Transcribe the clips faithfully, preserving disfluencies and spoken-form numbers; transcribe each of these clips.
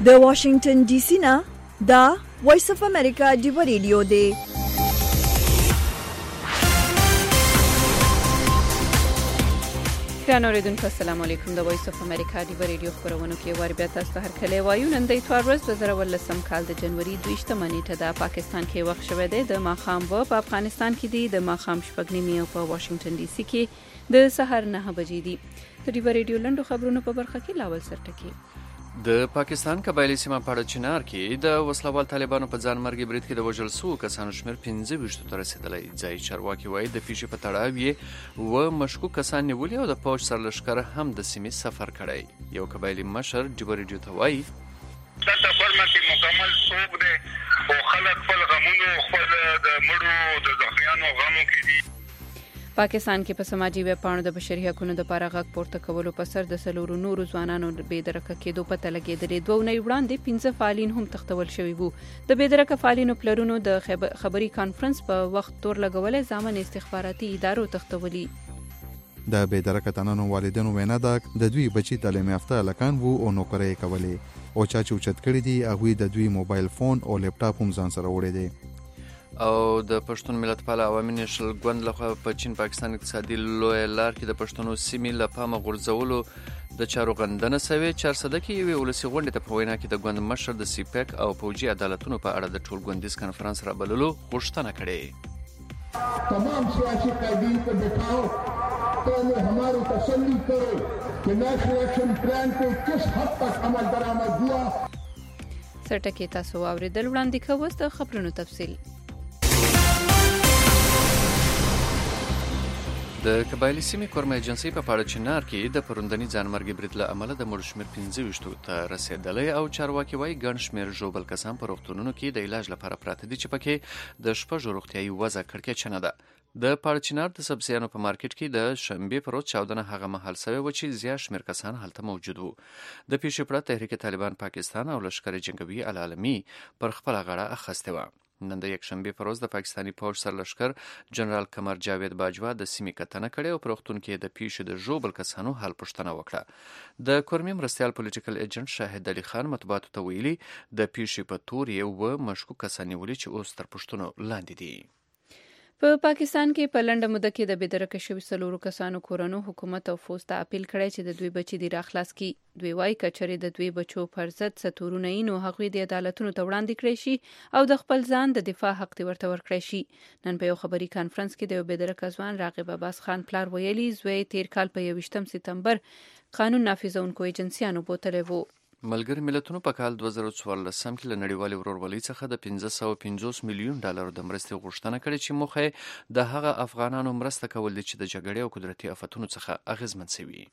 د واشنگټن ډي سي نه دا وایس اف امریکا دی ریډیو دی. ګران اوریدونکو السلام علیکم. د وایس اف امریکا دی ریډیو خبرونه کې وار بیا تاسو ته هر کله وایو. نن د اتوار ورځ د زره ولسم کال د جنوري دویشتمه نیټه د پاکستان کې وخت شوه دی د ماخام و په افغانستان کې دی د ماخام شپږ نیمه او په واشنگټن ډي سي کې د سحر نه بجې دي. د دی ریډیو لندو خبرونو په برخه کې لاول سرټکی. د پاکستان قبایلی سیمه په چنار کې د وسلوال طالبانو په ځان مرګ برید کې د وژل شوو کسانو شمېر پنځه ویشت ته رسیدلی. ځای چارواکي وایي د پیښې په تړاو یې و مشکوک کسان نیولي او د پوځ سرلښکر هم د سیمې سفر کړی. یو قبایلی مشر ډیو ریډیو ته وایي دا د فرما کې مکمل سوق دی او خلک خپل غمونو خپل د مړو د ځخیانو غمو کې دي. پاکستان کې په سماجی ویبپاڼو د بشري حقوقو لپاره غږ پورته کولو په سر د سلورو نورو ځوانانو بې درکه کېدو پته لګېدلې. دوه اونۍ وړاندې پنځه فعالین هم تښتول شوي وو. د بې درکه فعالینو پلرونو د خبري کانفرنس په وخت تور لګولې ځامن استخباراتي ادارو تښتولي. د بې درکه تنانو والدینو وینا ده د دوی بچي تعلیم یافته هلکان وو او نوکرۍ کولې او چا چې اوچت کړي دي هغوی د دوی موبایل فون او لیپټاپ هم ځان سره وړی دی. او د پښتون ملتپال عوامي نیشنل ګوند لخوا په چین پاکستان اقتصادي لویه لار کې د پښتنو سیمې له پامه غورځولو د چارو غندنه شوې. چارسده کې یوې ولسي غونډې ته په وینا کې د ګوند مشر د سیپیک او پوجي عدالتونو په اړه د ټول ګوندیز کنفرانس رابللو غوښتنه کړې. تمام سیاسي قائدین کو بٹھاؤ تو ہمیں ہماری تسلی کرو کہ نیشنل ایکشن پلان کو کس حد تک عمل درآمد ہوا. سرټکی تاسو اوریدل. وړاندې کوو د خبرونو تفصیل. د قبایلی سیمې کورمه ایجنسۍ په پاړه چنار کې د پروندنی ځانمرګي برید له امله د مړو شمېر پنځه ویشت ته رسیدلی او چارواکي وایي ګڼ شمېر ژوبل کسان په روغتونونو کې د علاج لپاره پراته دي چې پکې د شپږو روغتیایي وضع کړکېچنه ده. د پاړه چنار د سبزیانو په مارکیټ کې د شنبې پر ورځ چاودنه هغه مهال سوې وه چې زیات شمېر کسان هلته موجود وو. د پیښې پرته تحریک طالبان پاکستان او لښکر جنګوي العالمي پر خپله غاړه اخیستې وه. نن د یکشنبې پر ورځ د پاکستاني پوځ سرلښکر جنرال قمر جاوید باجوا د سیمې کتنه کړې او په روغتون کې د پیښې د ژوبل کسانو حال پوښتنه وکړه. د کورمي مرستیال پولیټیکل ایجنټ شاهد علي خان مطبوعاتو ته ویلي د پیښې په تور یې و مشکوک کسان نیولي چې اوس تر پوښتنو لاندې دي. په پاکستان کې په لنډه موده کې د بې درکه شوي څلورو کسانو کورنو حکومت او فوز ته اپیل کړی چې د دوی بچي دې راخلاص کړي. دوی وایي که چېرې د دوی بچو پر ضد څه تورونه وي نو هغوی د عدالتونو ته وړاندې کړی شي او د خپل ځان د دفاع حق دې ورته ورکړی شي. نن په یو خبري کانفرنس کې د یو بې درکه ځوان راغب عباس خان پلار ویلي زوی تیر کال په یوویشتم سپتمبر قانون نافذونکو ایجنسیانو بوتلی وو. ملګري ملتونو په کال دوه زره څوارلسم کې له نړیوالې ورورولۍ څخه د پنځه سوه پنځوس میلیون ډالرو د مرستې غوښتنه کړې چې موخه یې د هغه افغانانو مرسته کول دي چې د جګړې او قدرتي آفتونو څخه اغېزمن شوي.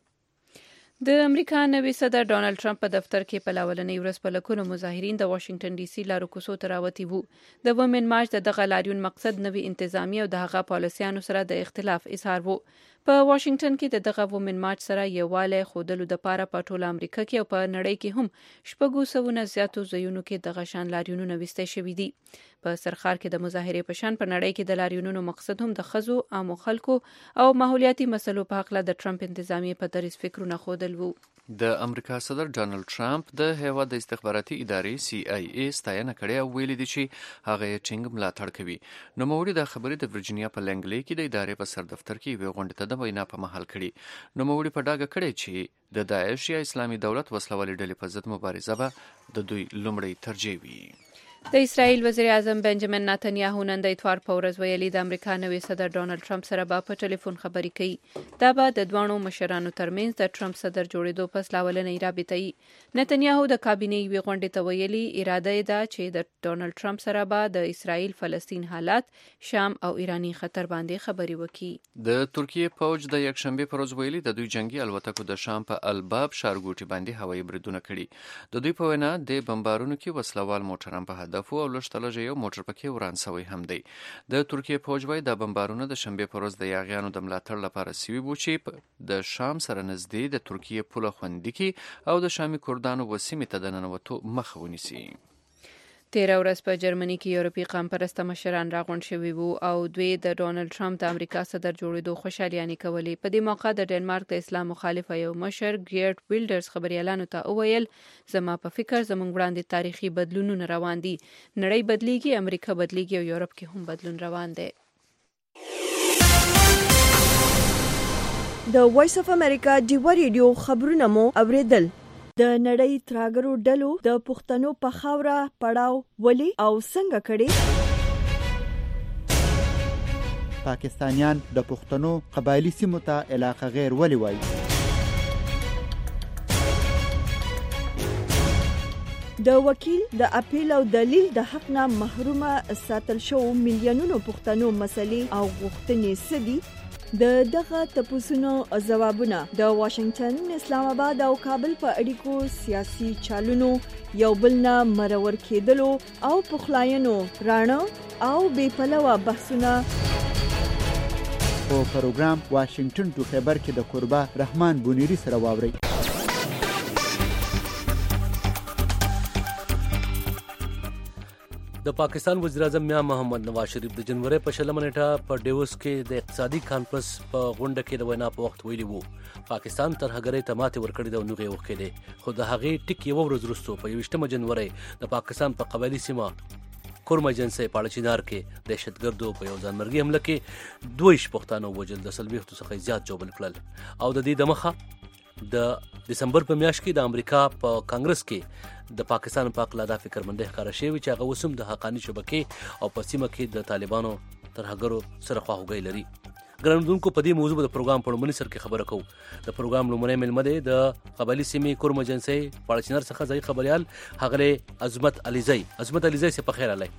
د امریکا نوي صدر ډانلډ ټرمپ په دفتر کې په لاولنۍ ورځ په لکونو مظاهرین د واشنگټن ډي سي لارو کوڅو ته راوتي وو. د وومن مارچ د دغه لاریون مقصد نوي انتظامی او د هغه پالیسیانو سره د اختلاف اظهار وو. په واشنگټن کې د دغه وومن مارچ سره یووالی ښودلو دپاره په ټوله امریکا کې او په نړۍ کې هم شپږو سوو نه زیاتو ځایونو کې دغه شان لاریونونه ویستی شوي دي. په سرخار کې د مظاهرې په شان په نړۍ کې د لاریونونو مقصد هم د ښځو، عامو خلکو او ماحولیاتي مسلو په هکله د ټرمپ انتظامیې په دریځ فکرونه ښودل وو. د امریکا صدر ډانلډ ټرمپ د هیواد د استخباراتي ادارې سی آی ای ستاینه کړې او ویلي دي چې هغه یې ټینګ ملاتړ کوي. نوموړي دا خبرې د ورجینیا په لنګلې کې د ادارې په سر دفتر کې یوې غونډې ته د وینا په مهال کړي. نوموړي په ډاګه کړی چې د داعش یا اسلامي دولت وسلوالې ډلې په ضد مبارزه به د دوی لومړی ترجیح وي. د اسرائیل وزیر اعظم بنجامین نتنیاهو نن د اتوار په ورځ ویلي د امریکا نوي صدر ډانلډ ټرمپ سره به په ټلیفون خبرې کوي. دا به د دواړو مشرانو ترمنځ د ټرمپ صدر جوړېدو پس لاولنۍ رابطه وي. نتنیاهو د کابینې یوې غونډې ته ویلي اراده یې ده چې د ډانلډ ټرمپ سره به د اسرائیل فلسطین حالات، شام او ایرانی خطر باندې خبرې وکړي. د ترکیې پوځ د یکشنبې پر ورځ ویلي د دوی جنگي الوتکو د شام په الباب ښارګوټي باندې هوایي بریدونه کړي. د دوی په وینا د بمبارونو کې وسلوال موټران په هدف او لږ یو موټر پکې وران شوی هم دی. د ترکیې پوځ وایي دا بمبارونه د شنبې پر ورځ د یاغیانو د ملاتړ لپاره سوي وو چې د شام سره نږدې د ترکیې پوله خوندي کړي او د شامي کردانو و سیمې ته د ننوتو مخه ونیسي. تیره ورځ په جرمني کې یورپي قام پرسته مشران راغونډ شوي وو او دوی د ډونالډ ټرمپ د امریکا صدر جوړېدو خوشحالیانې کولې. په دې موقع د ډنمارک د اسلام مخالفه یو مشر ګیرټ ویلډرز خبريالانو ته وویل زما په فکر زموږ وړاندې تاریخي بدلونونه روان دي. نړۍ بدلیږي، امریکا بدلیږي او یورپ کې هم بدلون روان دی. د وایس اف امریکا ډیوا ریډیو خبرونه مو اوریدل. د نړۍ تراګرو ډلو د پښتنو په خاوره پړاو ولي او څنګه کړي؟ پاکستانیان د پښتنو قبایلی سیمو ته علاقه غیر ولي وایي؟ د وکیل د اپیل او دلیل د حق نه محرومه ساتل شو میلیونونو پښتنو مسلې او غوښتنې سدي. د دغه تپوسونو ځوابونه د واشنگټن، اسلام آباد او کابل په اړیکو سیاسي چالونو یو بل نه مرور کېدلو او پخلاینو راڼه او بې پلوه بحثونه په پروګرام واشنگټن ټو خیبر کې د قربا رحمان بونیری سره واوري. د پاکستان وزیر اعظم میاں محمد نواز شریف د جنوري په شلمه نیټه په ډیوس کې د اقتصادي کانفرنس په غونډه کې د وینا په وخت ویلي وو پاکستان ترهګرۍ ته ماتې ورکړې ده او نوغې وکړې، خو د هغې ټیک یوه ورځ وروسته په یویشتمه جنوري د پاکستان په قبایلي سیمه کورم ایجنسۍ په اړچینار کې دهشتګردو په یو ځانمرګي حمله کې دوه ویشت پښتانه ووژل، د څلوېښتو څخه زیات ژوبل کړل. او د دې دمخه د دسمبر په میاشت کې د امریکا په کانګرس کې د پاکستان په اړه دا فکرمندۍ ښکاره شوې چې هغه اوس هم د حقاني شبکې او په سیمه کې د طالبانو ترهګرو سره خواخوږۍ لري. ګرانو اوریدونکو، په دې موضوع به د پروګرام په لومړني سر کې خبره کوو. د پروګرام لومړی میلمه دی د قبایلي سیمې کورم ایجنسۍ په اړچینار څخه ځایي خبریال ښاغلی عظمت علیزی. عظمت علیزی صاحب په خیر راغلی.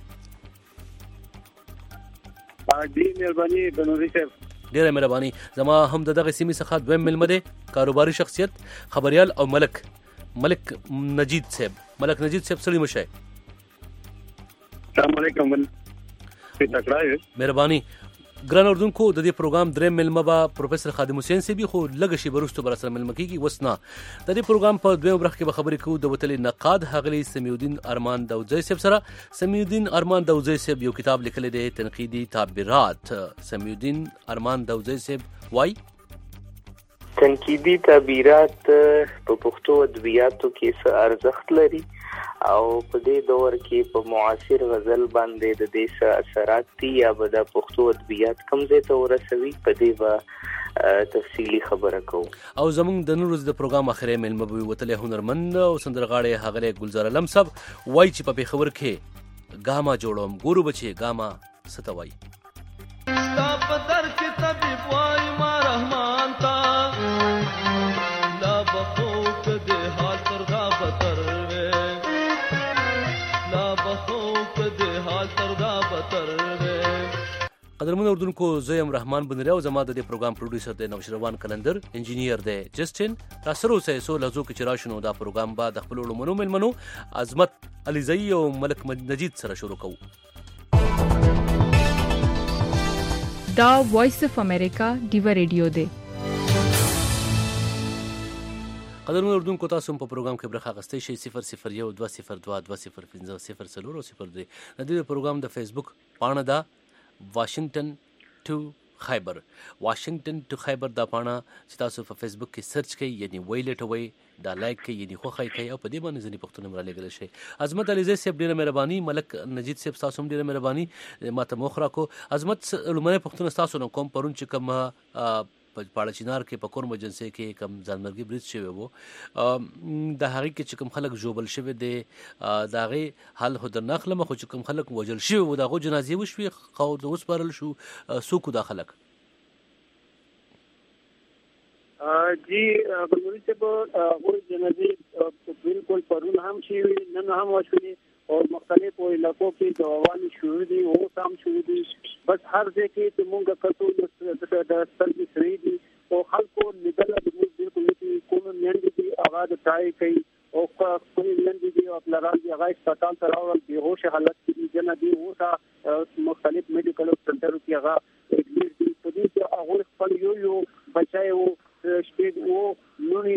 ډېره مهرباني بنوري صاحب. ډېره مهرباني. زما هم د دغه سیمې څخه دویم میلمه دی کاروباري شخصیت خبریال او ملک ملک نجید صاحب. ملک نجید صاحب سړي مشه. السلام علیکم. مهرباني. ګران اردوونکو، د دې پروګرام درې ملمه به پروفیسور خادم حسین صاحب خو لږ شي وروسته به سره ملمه کیږي. وس نه د دې پروګرام په دویم برخه کې به خبرې کوو د وتلي نقاد ښاغلي سمیع ارمان داودزی صاحب سره. سمیع ارمان داودزی صاحب یو کتاب لیکلی دی تنقیدي تعبیرات. سمیع ارمان داودزی صاحب وایي تنقیدي تعبیرات په پښتو ادبیاتو کې څه ارزښت لري او په دې دور کې په معاصر غزل باندې د دې څه اثرات دي یا به د پښتو ادبیات کوم ځای ته ورسوي، په دې به تفصیلي خبره کوو. او زموږ د نن ورځې د پروګرام اخري میلمه به وتلی هنرمند او سندرغاړی ښاغلی ګلزار علم صاحب وایي چې په پېښور کې ګاما جوړوم. ګورو بچې ګاما څه ته وایي. ستا په در کې طبیب وایي ما رحمان تا لا بخوک دې حال تر دا بتر وې لا بخوک دې حال تر دا بتر وې. قدرمن اردوونکو، زه یم رحمان بنری او زما د دې پروګرام پروډوسر دی نوشروان کلندر، انجینیر دی جسټین. را سره اوسئ څو لحظو کې چې راشو نو دا پروګرام به د خپلو لومړنو میلمنو عظمت علیزی او ملک نجید سره شروع کوو. دا وایس اف امریکا ډیوا ریډیو دی. قدرمن اردوونکو، تاسو هم په پروګرام کې برخه اخیستی شئ. صفر صفر یو دوه صفر دوه دوه صفر پنځه صفر څلور او صفر درې. د دې پروګرام د فیسبوک پاڼه ده واشنگټن ټو خیبر. واشنگټن ټو خیبر دا پاڼه چې تاسو په فیسبوک کې سرچ کړئ یعنی وی لټوئ، دا لایک کړئ یعنی خوښه کوي او په دې باندې ځینې پوښتنې هم رالیږلی شئ. عظمت علیزی صاحب ډېره مهرباني. ملک نجید صاحب تاسو هم ډېره مهرباني ما ته موخ راکړو. عظمت لومړنۍ پوښتنه ستاسو نه کوم، پرون چې کوم په پاړچینار کې په کورم ایجنسۍ کې کوم ځانمرګي برید شوی وو د هغې کې چې کوم خلک ژوبل شوي دي د هغې حال خو در نه اخلم، خو چې کوم خلک وژل شوي وو د هغو جنازې وشوې خو وسپارل شو. څوک وو دا خلک؟ جی بلوري صاحب هغوی جنازې بالکل پرون هم شوي، نن هم وشوي او مختلفو علاقو کې دعاوانې شروع دي، اوس هم شروع دي. بس هر ځای کې چې مونږ کتو د سترګې سرې دي او خلکو لیدله زموږ بالکل چې کومې میندې دي هغه د ټای کوي او کومې میندې دي او پلران دي هغه هسپتال ته راوړل بېهوشه حالت کې دي، جنه دي اوسه مختلف میډیکل سنټرو کې هغه ایډمیټ دي. په دې کې هغوی خپل یو یو بچی و شپږ و لوڼې وې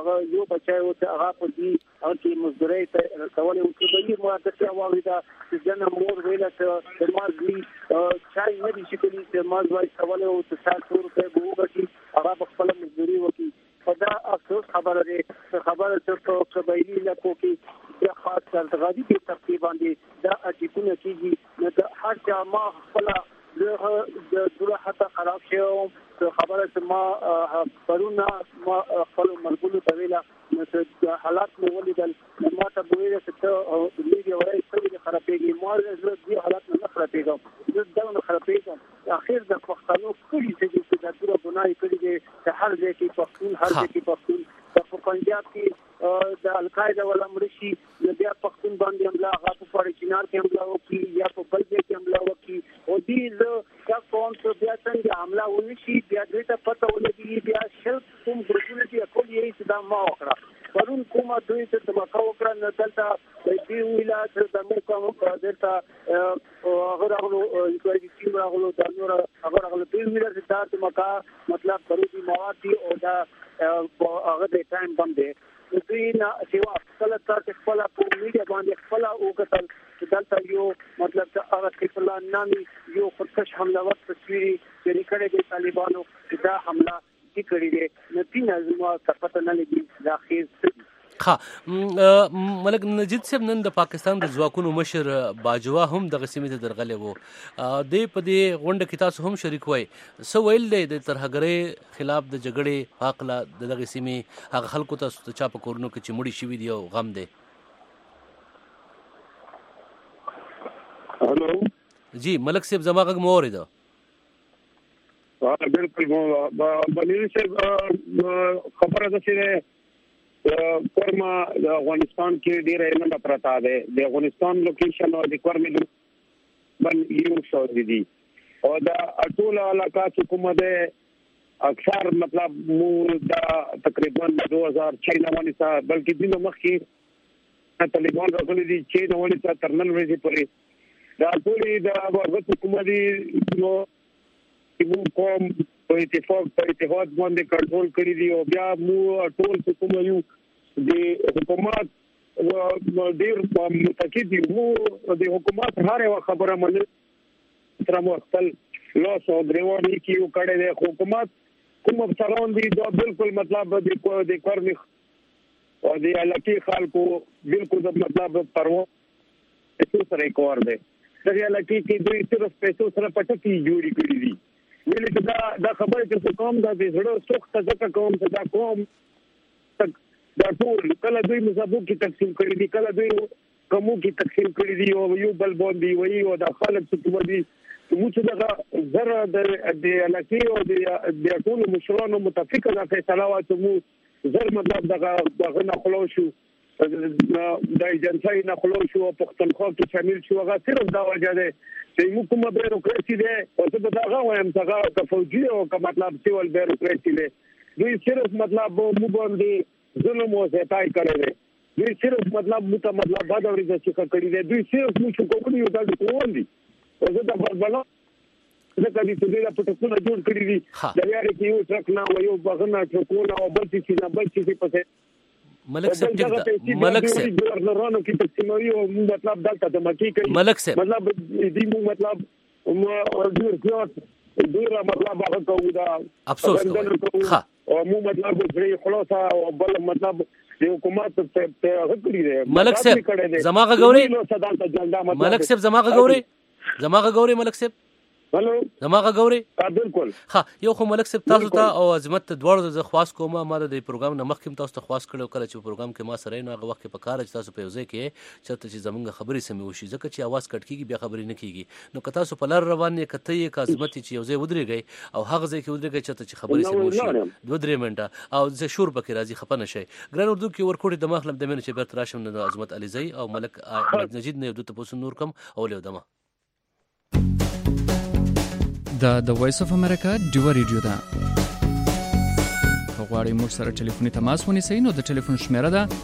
هغه یو بچای او هغه په دې او کې مزدوري ته کولې او کې به ما ته څه واوریدا چې جن مور ویل ته مازلی چای نه دي چې کلی ماز وای کولې او څه څو روپے وګوري هغه خپل مزدوري وکي فدا افسوس خبره ده خبره ته قبایلی لکو کې د خاص سرغادي په ترتیب باندې دا اټیکونه کیږي نو د هر چا ما خپل د دوره حتی خراب شو خبره ما پرونا ما خپل مرګلو طويله نو حالات مو ولیدل ما ته ویل چې ته میډیا وایي چې خرابېږي ما زه دې حالات نه خرابېږم زه دا نه خرابېږم اخر د پښتنو کلی چې د دوره بنای کړی دی چې هر ځای کې پښتون هر ځای کې پښتون په پنجاب کې د القاعده ولا مرشي بیا پښتون باندې حمله غاټو پر چینار کې حمله وکړي یا په بل ځای کې حمله وکړي او دې زه کوم څه بیا څنګه حمله ونشي بیا دې ته پته ولګي بیا شل کوم ګروپونه چې ټول یې چې دا ما وکړه پرون کومه دوی ته تمکا وکړه نه دلته دې ویلا چې د مو کوم دلته هغه راغلو انکوایري ټیم راغلو دا نور هغه راغلو دې ویلا چې دا تمکا مطلب ضروري مواد دي او دا هغه د ټایم باندې دوی نه سیوا خپل تاسو خپل په میډیا باندې خپل او کتل دلته یو مطلب چې هغه خپل نامي یو خودکش حمله ور تصویري چې ریکړې د طالبانو دا حمله چې کړې ده نتیجه زموږ پته نه لګي دا خیر ها ملک نجید صاحب نن د پاکستان د ځواکونو مشر باجوا هم د غسیمې ته درغلې وو د په دې غونډه کې تاسو هم شریک وای سو ویل د ترهګرۍ خلاف د جګړې حقله د غسیمې هغه خلکو ته چا په کورونو کې چې مړي شوي دي او غم دی هلو جی ملک صاحب زما غږ مو اورېده ها بالکل مو بنیر صاحب خبره ده چې کورما د افغانستان کې ډیره ایمنه پرتا ده د افغانستان لوکیشن او د کورمې بن یو شو دي او دا ټول علاقه چې کومه ده اکثر مطلب مو دا تقریبا دو هزار چھ نوانی سا بلکې دینه مخکې طالبان راغلي دي چې نوانی سا ترنل ورځي پرې دا ټول د افغان حکومت دی نو مو کوم په اتفاق په اتحاد باندې کنټرول کړی دی او بیا مو ټول حکومت یو د حکومت ډیر متکید مو د حکومت هر یو خبره منل تر مو خپل لاس او غریوان کی یو کړي د حکومت کوم افسران دي دا بالکل مطلب د د کورنی او د علاقې خلکو بالکل د مطلب پروا څه سره کور دی د علاقې کې دوی صرف پیسو سره پټکی جوړی کړی دي ویلې دا دا خبره چې کوم دا د زړه سوخته ځکه کوم چې دا کوم دا ټول کله دوی مصابو کې تقسیم کړی دي کله دوی کومو کې تقسیم کړی دي او یو بل باندې وایي او د خلک څخه باندې موږ دا زره د د علاقې او د ټول مشرانو متفقه ده فیصله واچو زر مطلب دغه دغه نه خلو شو د ایجنسۍ نه خلو شو پښتونخوا کې شامل شو هغه صرف دا وجه ده چې موږ کومه بیروکراسي ده او څه به دا وایم څنګه کا فوجي او کا مطلب سیول بیروکراسي ده دوی صرف مطلب مو باندې ظلم او زیاتای کړی دی دوی صرف مطلب مو ته مطلب بعد اوري چې کړی دی دوی صرف مو شو کوي او دا کوون دي او زه دا بلبلا زه کدي چې دا پټکونه جوړ کړی دي دا یاري کې یو ټرک نه یو بغنا ټرکونه او بل څه نه بل څه په ملک صاحب ډیر ملک صاحب ګورنرانو کې تقسیموي او مطلب دلته د مکی کوي ملک صاحب مطلب دې مو مطلب مو ډیر زیات ډیر مطلب هغه کوي دا افسوس کوي ها او مو مطلب دې خلاص او بل مطلب د حکومت ته هغه کړی دی ملک صاحب زماغه ګوري ملک صاحب زماغه ګوري زماغه ګوري ملک صاحب هلو زماغه ګوري بالکل ها یو خو ملک صاحب تاسو ته او عظمت دواړو د خواص کومه ما د پروګرام نه مخکې تاسو ته خواص کړو کله چې پروګرام کې ما سره نه هغه وخت په کار چې تاسو په یوځای کې چې چې زمونږ خبرې سمې وشي ځکه چې आवाज کټ کیږي بیا خبرې نه کیږي نو که تاسو په لار روان یې کته یې کا عظمت چې یوځای ودرېږي او هغه ځای کې ودرېږي چې خبرې سمې وشي دوه درې منټه او زه شور پکې راځي خپه نشي ګران اردو کې ورکوټي د مخلم د مینه چې بیرته راشم د عظمت علیزی او ملک نجید نه د تاسو نور کم او له دمه دا د وایس اف امریکا ډیو ریډیو ده غواړئ موږ سره ټلیفوني تماس ونیسئ نو د ټلیفون شمیره ده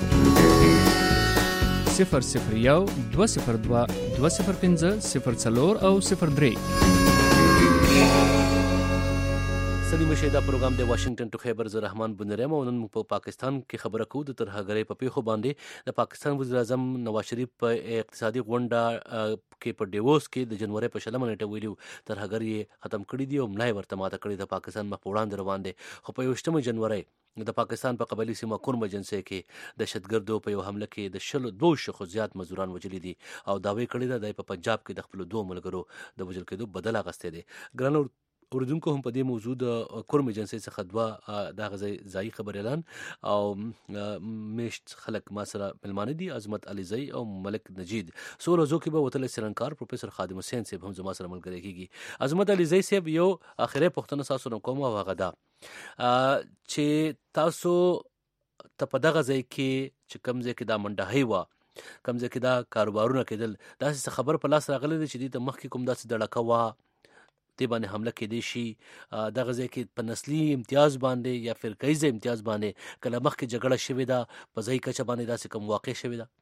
صفر صفر یو دوه صفر دوه دوه صفر پنځه صفر څلور او صفر درې سلیم شه دا پروګرام د واشنگټن ټو خیبر زه رحمان بنرم او نن په پاکستان کې خبره کوو د ترهګرۍ په پیښو باندې. د پاکستان وزیر اعظم نواز شریف په اقتصادي غونډه کې په ډیووس کې د جنوري په شلمه نیټه ویلي ترهګرۍ ختم کړي دي او ملای ورته ماته کړي د پاکستان مخ په وړاندې روان دي. خو په یوشتمه جنوري د پاکستان په قبایلی سیمه کورم ایجنسي کې دهشتګردو په یو حمله کې د شلو دوه شخو زیات مزدوران وژلي دي او داوی کړی ده د په پنجاب کې د خپل دوه ملګرو د وژل کېدو بدل اخیستی دی. ګرانو اوریدونکو هم په دې موضوع د کورم ایجنسي څخه دوه د ځایي خبر اعلان او میشت خلک ما سره ملمانه دي، عظمت علیزی او ملک نجید. څو ورځو کې به وتلی څېړنکار پروفیسر خادم حسین صاحب هم زما سره ملګری کېږي. عظمت علیزی صاحب یو اخري پوښتنه تاسو نه کوم او هغه ده چې تاسو ته په دغه ځای کې چې کوم ځای کې دا منډهۍ وه، کوم ځای کې دا کاروبارونه کېدل، داسې خبر په لاس راغلی دی چې دې ته مخکې کوم داسې دړکه وه دې باندې حمله کېدی شي، دغه ځای کې په نسلي امتیاز باندې یا فرقیزه امتیاز باندې کله مخکې جګړه شوې ده، په ځایي کچه باندې داسې کوم واقع شوې ده؟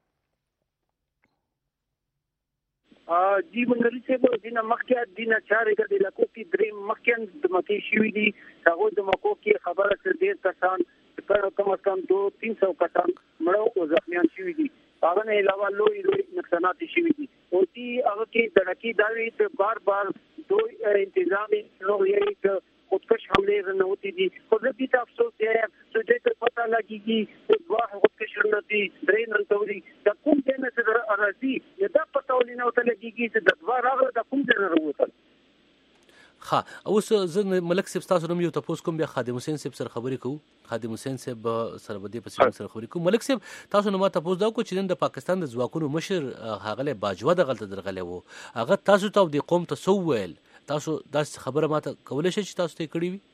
جی منګري صاحب دینه مخکې دینه چارې د علاقو کې درې مخکې د مکه شوې دي، هغه د مکو کې خبره تر ډېر کسان کم از کم دو تین سو کسان مړه او زخمیان شوي دي. هغه نه علاوه لوی لوی نقصانات شوي دي او دي هغه کې د رکی داوی ته بار بار دو انتظامی لوگ یہی کہ خودکش حملے نہ ہوتی تھی. قدرتی کا افسوس ہے تو جیسے پتہ لگی کہ واہ خودکش نتی درین نتوری دا کوم دینه سره اراضی دا پتہ ولینه وته لګي چې د دوه راغله دا کوم ځای راوته. ها اوس زه ملک صاحب تاسو نوم یو تاسو کوم بیا خادم حسین صاحب سره خبرې کوو، خادم حسین صاحب سره بده په سیمه سره خبرې کوو. ملک صاحب تاسو نو ما تاسو دا کو چې د پاکستان د ځواکونو مشر هغه له باجوه د غلطه درغله وو، هغه تاسو ته د قوم ته سو ویل، تاسو دا خبره ماته کولای شئ چې تاسو ته کړی وي؟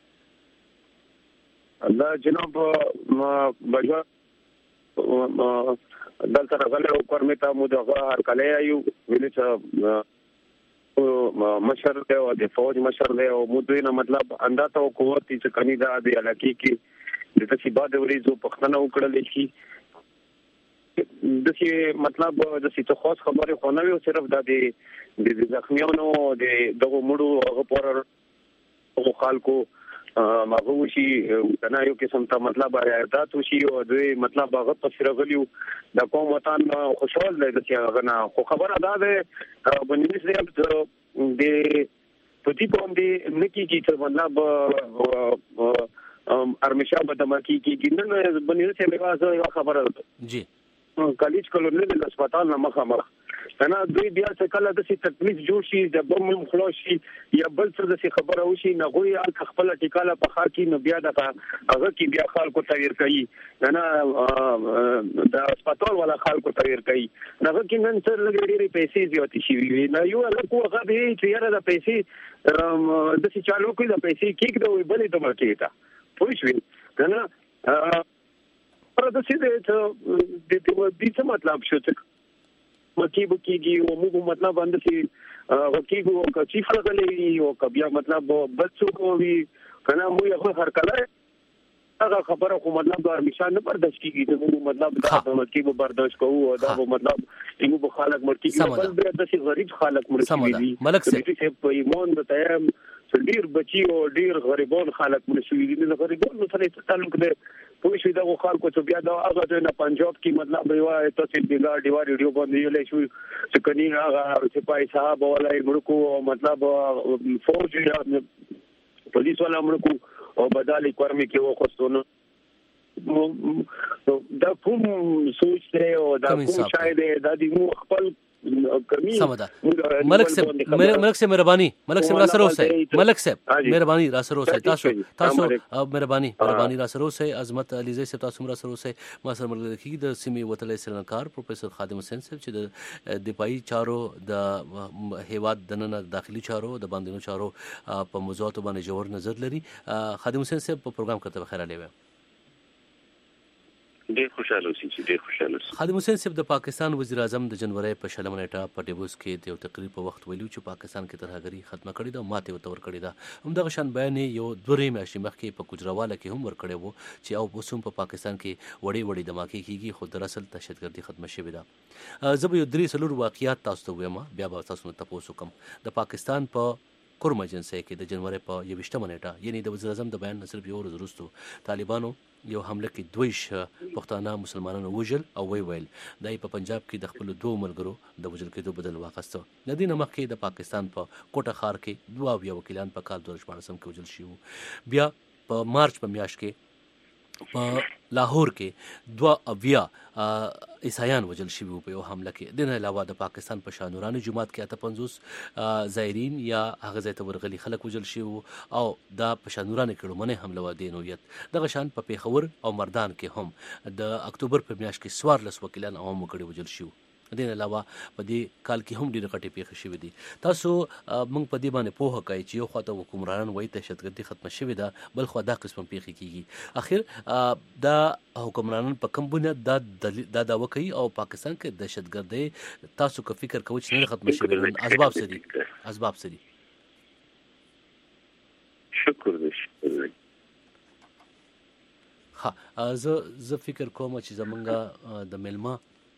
الله جناب باجوه دلته راغله او کورمه مو دغه هر کله یو ویل چې مشر دی او د فوج مشر دی او مودوی نه مطلب اندازه او قوت چې کني دا د علاقې کې د تشبا د وریزو پښتنه وکړل شي د څه مطلب د څه خاص خبره خو نه وي، صرف د د زخمیانو د دغه مړو هغه پر او خلکو ماغوشي کنه یو قسم ته مطلب عادت وشي او دوی مطلب هغه تفسیرغلیو د کوم وطن خوشحال دی چې هغه نه خو خبره ده د بنیس دی د پتی کوم دی نکی کی څه مطلب ارمشا بدمکی کی نن بنیس دی واځه خبره جی کالج کولونی د هسپتال نه مخه مخ انا دوی بیا څه کله د څه تکلیف جوړ شي د بم مخلوش شي یا بل څه د څه خبره وشي نه غوي ال خپل ټیکاله په خار کې نو بیا د هغه کې بیا خلکو تغیر کوي انا د هسپتال ولا خلکو تغیر کوي نه کې نن تر لګړي پیسې زیاتې شي نه یو له کوغه به چې یاره د پیسې د څه چالو کې د پیسې کېک د وي بلې د مرکې تا پوښوي کنه پر د څه د دې څه مطلب شو چې مکی بکیږي او موږ مطلب اندسي وکیږو او چیف راغلي او کبیا مطلب بچو کو وی کنه مو یو هر کله هغه خبره خو مطلب د ارمیشان نه برداشت کیږي د مطلب د مکی به برداشت کوو او دا مطلب ایمو به خلک مرکیږي بل به د څه غریب خلک مرکیږي ملک صاحب په ایمان د تیم ډیر بچي او ډیر غریبان خلک مرشوي دي، د غریبانو سره تعلق دی پوه شي دغه خلکو ته بیا دا هغه نه پنجاب کې مطلب یو تاسو د ګار دیوار ویډیو باندې یو لای شو چې کني هغه سپای صاحب ولای مړکو مطلب فوج یا پولیس ولا مړکو او بدالي کورمي کې وخصونه دا کوم سوچ دی او دا کوم شاید دا دی مو خپل سمدا ملک صاحب ملک صاحب مهرباني ملک صاحب را سره اوسئ ملک صاحب مهرباني را سره اوسئ تاسو تاسو مهرباني مهرباني را سره اوسئ عظمت علیزی صاحب تاسو را سره اوسئ ما سره ملګری کیږي د سیمې وتلې څېړنکار پروفیسر خادم حسین صاحب چې د دفاعي چارو د هیواد دننه داخلي چارو د باندېنو چارو په موضوعاتو باندې جوړ نظر لري. خادم حسین صاحب په پروګرام کې بخیر علیه ډیر خوشاله اوسئ چې ډیر خوشاله اوسئ. خادم حسین صاحب د پاکستان وزیر اعظم د جنوري په شلمه نیټه په ډیووس کې د یو تقریر په وخت ویلو چې پاکستان کې ترهګري ختمه کړې ده، ماته ورته ورکړې ده. همدغه شان بیان یو دوه میاشتې مخکې په ګجراواله کې هم ورکړی وو چې او اوس هم په پاکستان کې وړې وړې دماکې کېږي خو در اصل دهشتګردي ختمه شوې ده. زه به یو درې څلور واقعیات تاسو ته وایم بیا به تاسو نه تاسو کوم. د پاکستان په کورم ایجنسۍ کې د جنوري په یویشتمه نیټه یعنې د وزیر اعظم د بیان نه صرف یو ورځ وروستو طالبانو یو حمله کې دویش پښتانه مسلمانانو وژل او وی ویل دا په پنجاب کې د خپل دوه ملګرو د وژل کېدو بدل واخیسته. د دې نه مخکې د پاکستان په کوټه ښار کې دوه اویا وکیلان په کال دوه زره شپاړسم کې وژل شوي. بیا په مارچ په میاشت کې په لاهور کې دوه اویا عیسایان وژل شوي په یو حمله کې. د نه علاوه د پاکستان په شاهنورانو جومات کې اته پنځوس زایرین یا هغه ځای ته ورغلي خلک وژل شوي او دا په شاهنورانو کې لومړنۍ حمله وه د نوعیت. دغه شان په پیښور او مردان کې هم د اکتوبر په میاشت کې څوارلس وکیلان عوام وګړي وژل شوي. د دې علاوه په دې کال کې هم ډېرې غټې پیښې شوې دي. تاسو موږ په دې باندې پوهه کوئ چې یو خواته حکمرانان وایي دهشتګردي ختمه شوې ده، بل خوا دا قسم پیښې کېږي. اخر دا حکمرانان په کوم بنیاد دا دا دعوه کوي او پاکستان کې دهشتګردي تاسو که فکر کوئ چې نه ختمه شوې، اسباب څه دي؟ اسباب څه دي؟ شکر دې شکر دې ها زه زه فکر کوم چې زمونږ د میلمه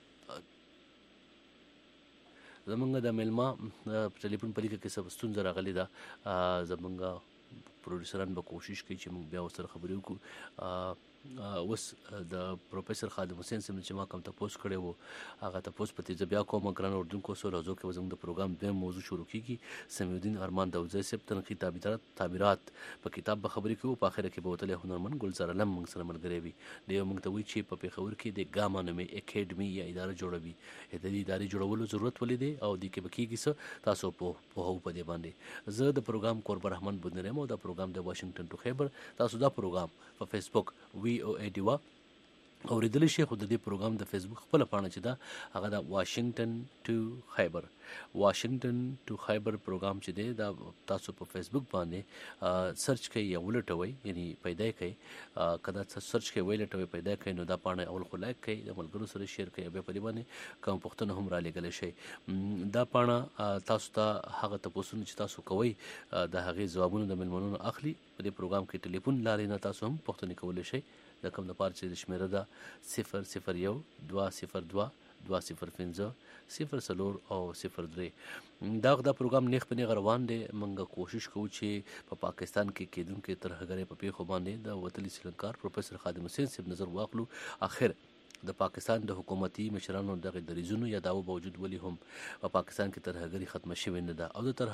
زمونږ د میلمه په ټلیفون په لیکه کې څه ستونزه راغلې ده. زمونږ پروډیوسران به کوشش کوي چې موږ بیا ورسره خبرې وکړو. اوس د پروفیسر خادم حسین صاحب چې ما کوم تپوس کړی و هغه تپوس په تیزه بیا کوم. ګران اردوونکو سو راځو کې زموږ د پروګرام دویم موضوع شروع کیږي. سمیع الدین ارمان داوودزی صاحب تنقید تعبیرات تعبیرات په کتاب به خبرې کوي. په اخر کې به وتلی هنرمند ګلزار علم موږ سره ملګری وي. دی موږ ته وایي چې په پېښور کې د ګاما نومې اکیډمي یا اداره جوړوي. د دې ادارې جوړولو ضرورت ولې دی او دې کې به کېږي څه تاسو پوهوو په دې باندې. زه د پروګرام کوربه رحمان بودنر یم او دا پروګرام د واشنګټن ټو خیبر. تاسو دا پروګرام په فیسبوک وی او ای ډیوا اوریدلی شي، خو د دې پروګرام د فیسبوک خپله پاڼه چې ده هغه د واشنګټن ټو خیبر واشنګټن ټو خیبر پروګرام چې دی دا تاسو په فیسبوک باندې سرچ کوئ یا ولټوئ، یعنی پیدا کوئ. که دا سرچ کوئ ولټوئ پیدا کوئ نو دا پاڼه اول خو لایک کوئ، د ملګرو سره شیر کوئ، بیا په دې باندې کوم پوښتنه هم رالیږلی شئ. دا پاڼه تاسو ته هغه تپوسونه چې تاسو کوئ د هغې ځوابونه د میلمنو اخلي. په دې پروګرام کې ټلیفون لارې نه تاسو هم پوښتنې کولی شئ. د کوم دپاره چې د شمېره ده صفر صفر یو دوه صفر دوه دوه صفر پنځه صفر څلور او صفر درې. دا دا پروګرام نیغ په نیغه روان دی. موږ کوشش کوو چې په پا پاکستان کې کېدونکې ترهګرۍ په پیښو باندې د وتلي څېړنکار پروفیسر خادم حسین صاحب نظر واخلو. آخر د پاکستان د حکومتي مشرانو دغه دریځونو یا دعوو باوجود ولې هم په پاکستان کې ترهګري ختمه شوې نه ده او د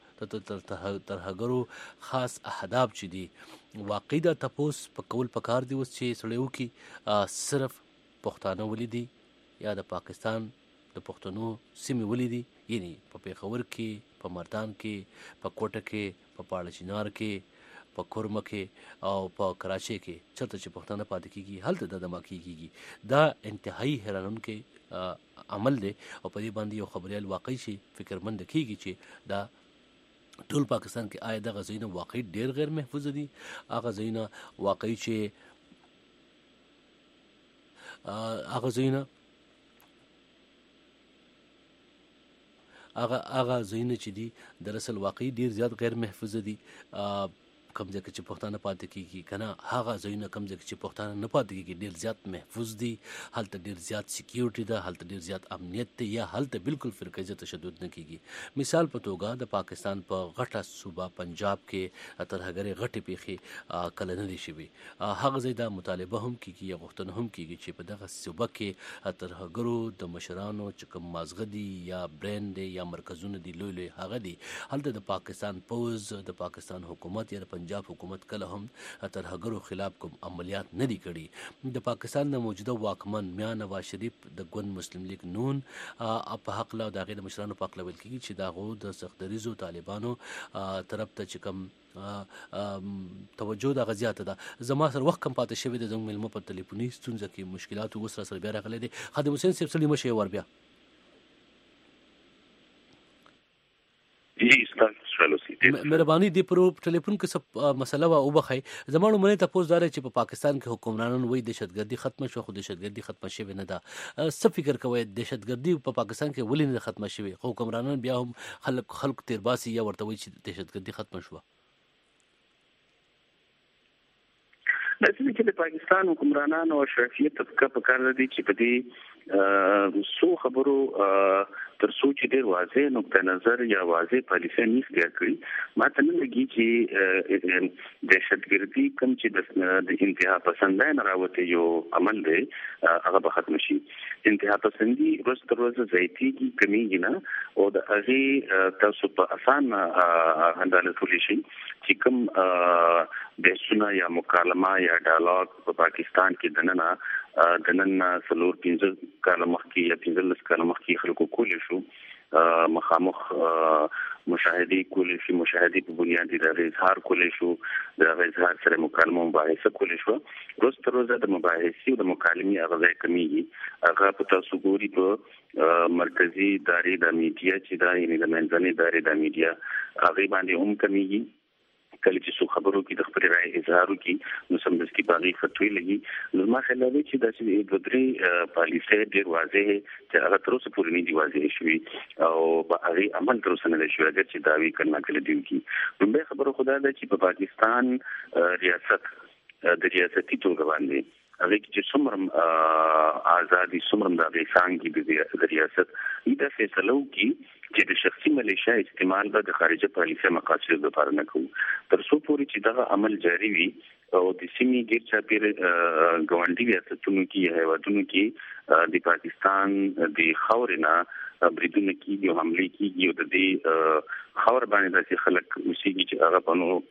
ترهګرو ترهګرو خاص اهداف چې دي واقعي دا تپوس په کول پکار دي اوس چې سړی وکړي صرف پښتانه ولې دي یا د پاکستان د پښتنو سیمې ولې دي، یعنی په پیښور کې، په مردان کې، په کوټه کې، په پاړه چنار کې، په کورمه کې او په کراچۍ کې چېرته چې پښتانه پاتې کېږي هلته د دما کېږي. دا انتهایی حیرانونکی عمل دی او په دې باندې یو خبریال واقعي شي فکرمند کېږي چې دا ټول پاکستان کې آیا دغه ځایونه واقعي ډېر غیر محفوظ دي، هغه ځایونه واقعي چې هغه ځایونه هغه هغه ځایونه چې دي در اصل واقعي ډېر زیات غیر محفوظ دي. کم ځای کې چې پښتانه پاتې کېږي که نه هغه ځایونه کم ځای کې چې پښتانه نه پاتې کېږي ډېر زیات محفوظ دي. هلته ډېر زیات سکیورټي ده، هلته ډېر زیات امنیت دی یا هلته بالکل فرقه تشدد نه کېږي. مثال په توګه د پاکستان په غټه صوبه پنجاب کې ترهګرۍ غټې پیښې کله نه دي شوي. هغه ځای دا مطالبه هم کېږي یا غوښتنه هم کېږي چې په دغه صوبه کې ترهګرو د مشرانو چې کوم مازغه دي یا برین دی یا مرکزونه دي لوی لوی هغه دي هلته د پاکستان پوز د پاکستان حکومت یا د پنجاب حکومت کله هم ترهګرو خلاف کوم عملیات نه دي کړي. د پاکستان د موجوده واکمن میاں نواز شریف د ګوند مسلم لیگ نون په حقله د هغې د مشرانو په حقله ویل کېږي چې د هغو د سختدریځو طالبانو طرف ته چې کوم توجه دغه زیاته ده. زما سره وخت کم پاتې شوی دی، زموږ میلمه په ټلیفوني ستونزه کې مشکلات اوس را سره بیا راغلی دی. خادم حسین صاحب سلیم شه ور بیا مهرباني دی پر ټلیفون کې څه مسله وا وبخای. زما لومړی تپوس دا چې په پاکستان کې حکمرانان وایي دهشتګردي ختمه شوه، خو دهشتګردي ختمه شوې نه ده. څه فکر کوئ دهشتګردي په پاکستان کې ولې نه ختمه شوې، خو حکمرانان بیا هم خلک خلک تیرباسي یا ورته وایي چې دهشتګردي ختمه شوه؟ دا چې د پاکستان حکمرانان او اشرافیه طبقه په کار دي چې په دې څو خبرو تر څو چې ډېر واضح نقطه نظر یا واضح پالیسي نه اختیار کړي ما ته نه لګي چې دهشتګردي کوم چې د انتها پسندۍ نه راوته یو عمل دی هغه به ختم شي. انتها پسندي روز تر ورځې زیاتېږي کمیږي نه او د هغې تاسو په اسان اندازه کولی شئ چې کوم بحثونه یا مکالمه یا ډایالوګ په پاکستان کې دننه د نن څلور پنځه کاله مخکې یا پنځلس کاله مخکې خلکو کولی شو مخامخ مشاهدې کولی شي مشاهدې په بنیاد د اظهار کولی شو د اظهار سره مکالمه مباحثه کولی شو. روز تر روزه د مباحثې او د مکالمې هغه ځای کمیږي. هغه په تاسو ګوري په مرکزی ادارې د میډیا چې دا یعنې د منځنۍ ادارې د میډیا هغې باندې هم کمیږي. کله چې څو خبرو کې د خپل رائے اظهار وکړي نو سمدستي باغی فتوی لګي. نو ما خیال دی چې دا چې د درې پالیسي ډېر واضح چې هغه تر اوسه پورې نه دي واضح شوي او په هغې عمل تر اوسه نه دی شوی اګر چې دعوې کړنه کله دي وکړي. لومړی خبره خو دا ده چې په پاکستان ریاست د ریاستي توګه باندې هغه چې څومره ازادي څومره د هغې څانګې د ریاست دا فیصله وکړي چې د شخصي ملیشیا استعمال به د خارجه پالیسي مقاصدو لپاره نه کوو تر څو پورې چې دغه عمل جاري وي او د سیمې ګیر چاپېره ګاونډي ریاستونو کې یا هیوادونو کې د پاکستان د خاورې نه بریدونه کېږي او حملې کېږي او د دې خاور باندې داسې خلک اوسېږي چې هغه په نو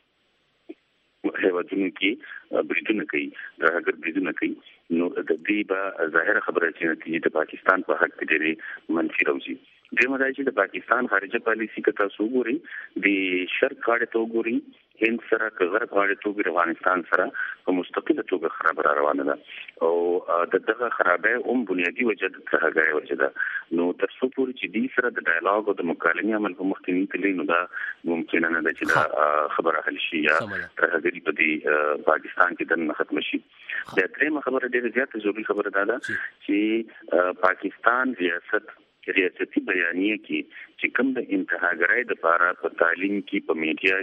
هیوادونو کې بریدونه کوي دا اگر بریدونه کوي نو د دې به ظاهره خبره چې نتیجه د پاکستان په حق کې ډېرې منفي راوځي. درېیمه دا چې د پاکستان خارجه پالیسي که تاسو وګورئ د شرق غاړې ته وګورئ هند سره که غرب غاړې ته وګورئ افغانستان سره په مستقله توګه خراب را روانه ده او د دغه خرابۍ هم بنیادي وجه د ترهګرۍ وجه ده. نو تر څو پورې چې دې سره د ډایلاګ او د مکالمې عمل په مخکې نه تللی نو دا ممکنه نه ده چې دا خبره حل شي یا ترهګري په دې پاکستان کې دننه ختم شي. بیا درېیمه خبره ډېره زیاته ضروري خبره دا ده چې پاکستان ریاست ریاستي بیانیه کې چې کوم د انتهاګرۍ د لپاره په تعلیم کې په میډیا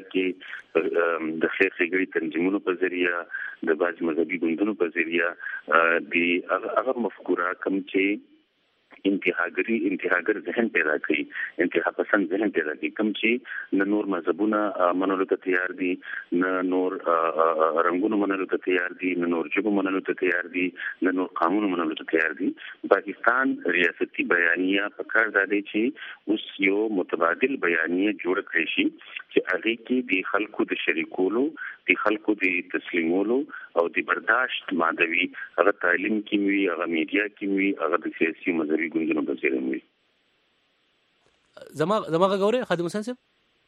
کې د خیر ښېګړې تنظیمونو په ذریعه د بعضې مذهبي ګوندونو په ذریعه د هغه مفکوره کوم چې انتهاګري انتهاګر ذهن پیدا کوي انتها پسند ذهن پیدا کوي کوم چې نه نور مذهبونه منلو ته تیار دي نه نور رنګونو منلو ته تیار دي نه نور ژبو منلو ته تیار دي نه نور قانون منلو ته تیار دي. پاکستان ریاستي بیانیه په کار دا دی چې اوس یو متبادل بیانیه جوړ کړی شي چې هغې کې د خلکو د شریکولو د خلکو د تسلیمولو او د برداشت ماده وي هغه تعلیم کې وي هغه میډیا کې وي هغه د سیاسي مذهبي ګوندونو په څېر وي. زما زما غوړې خادم حسین صاحب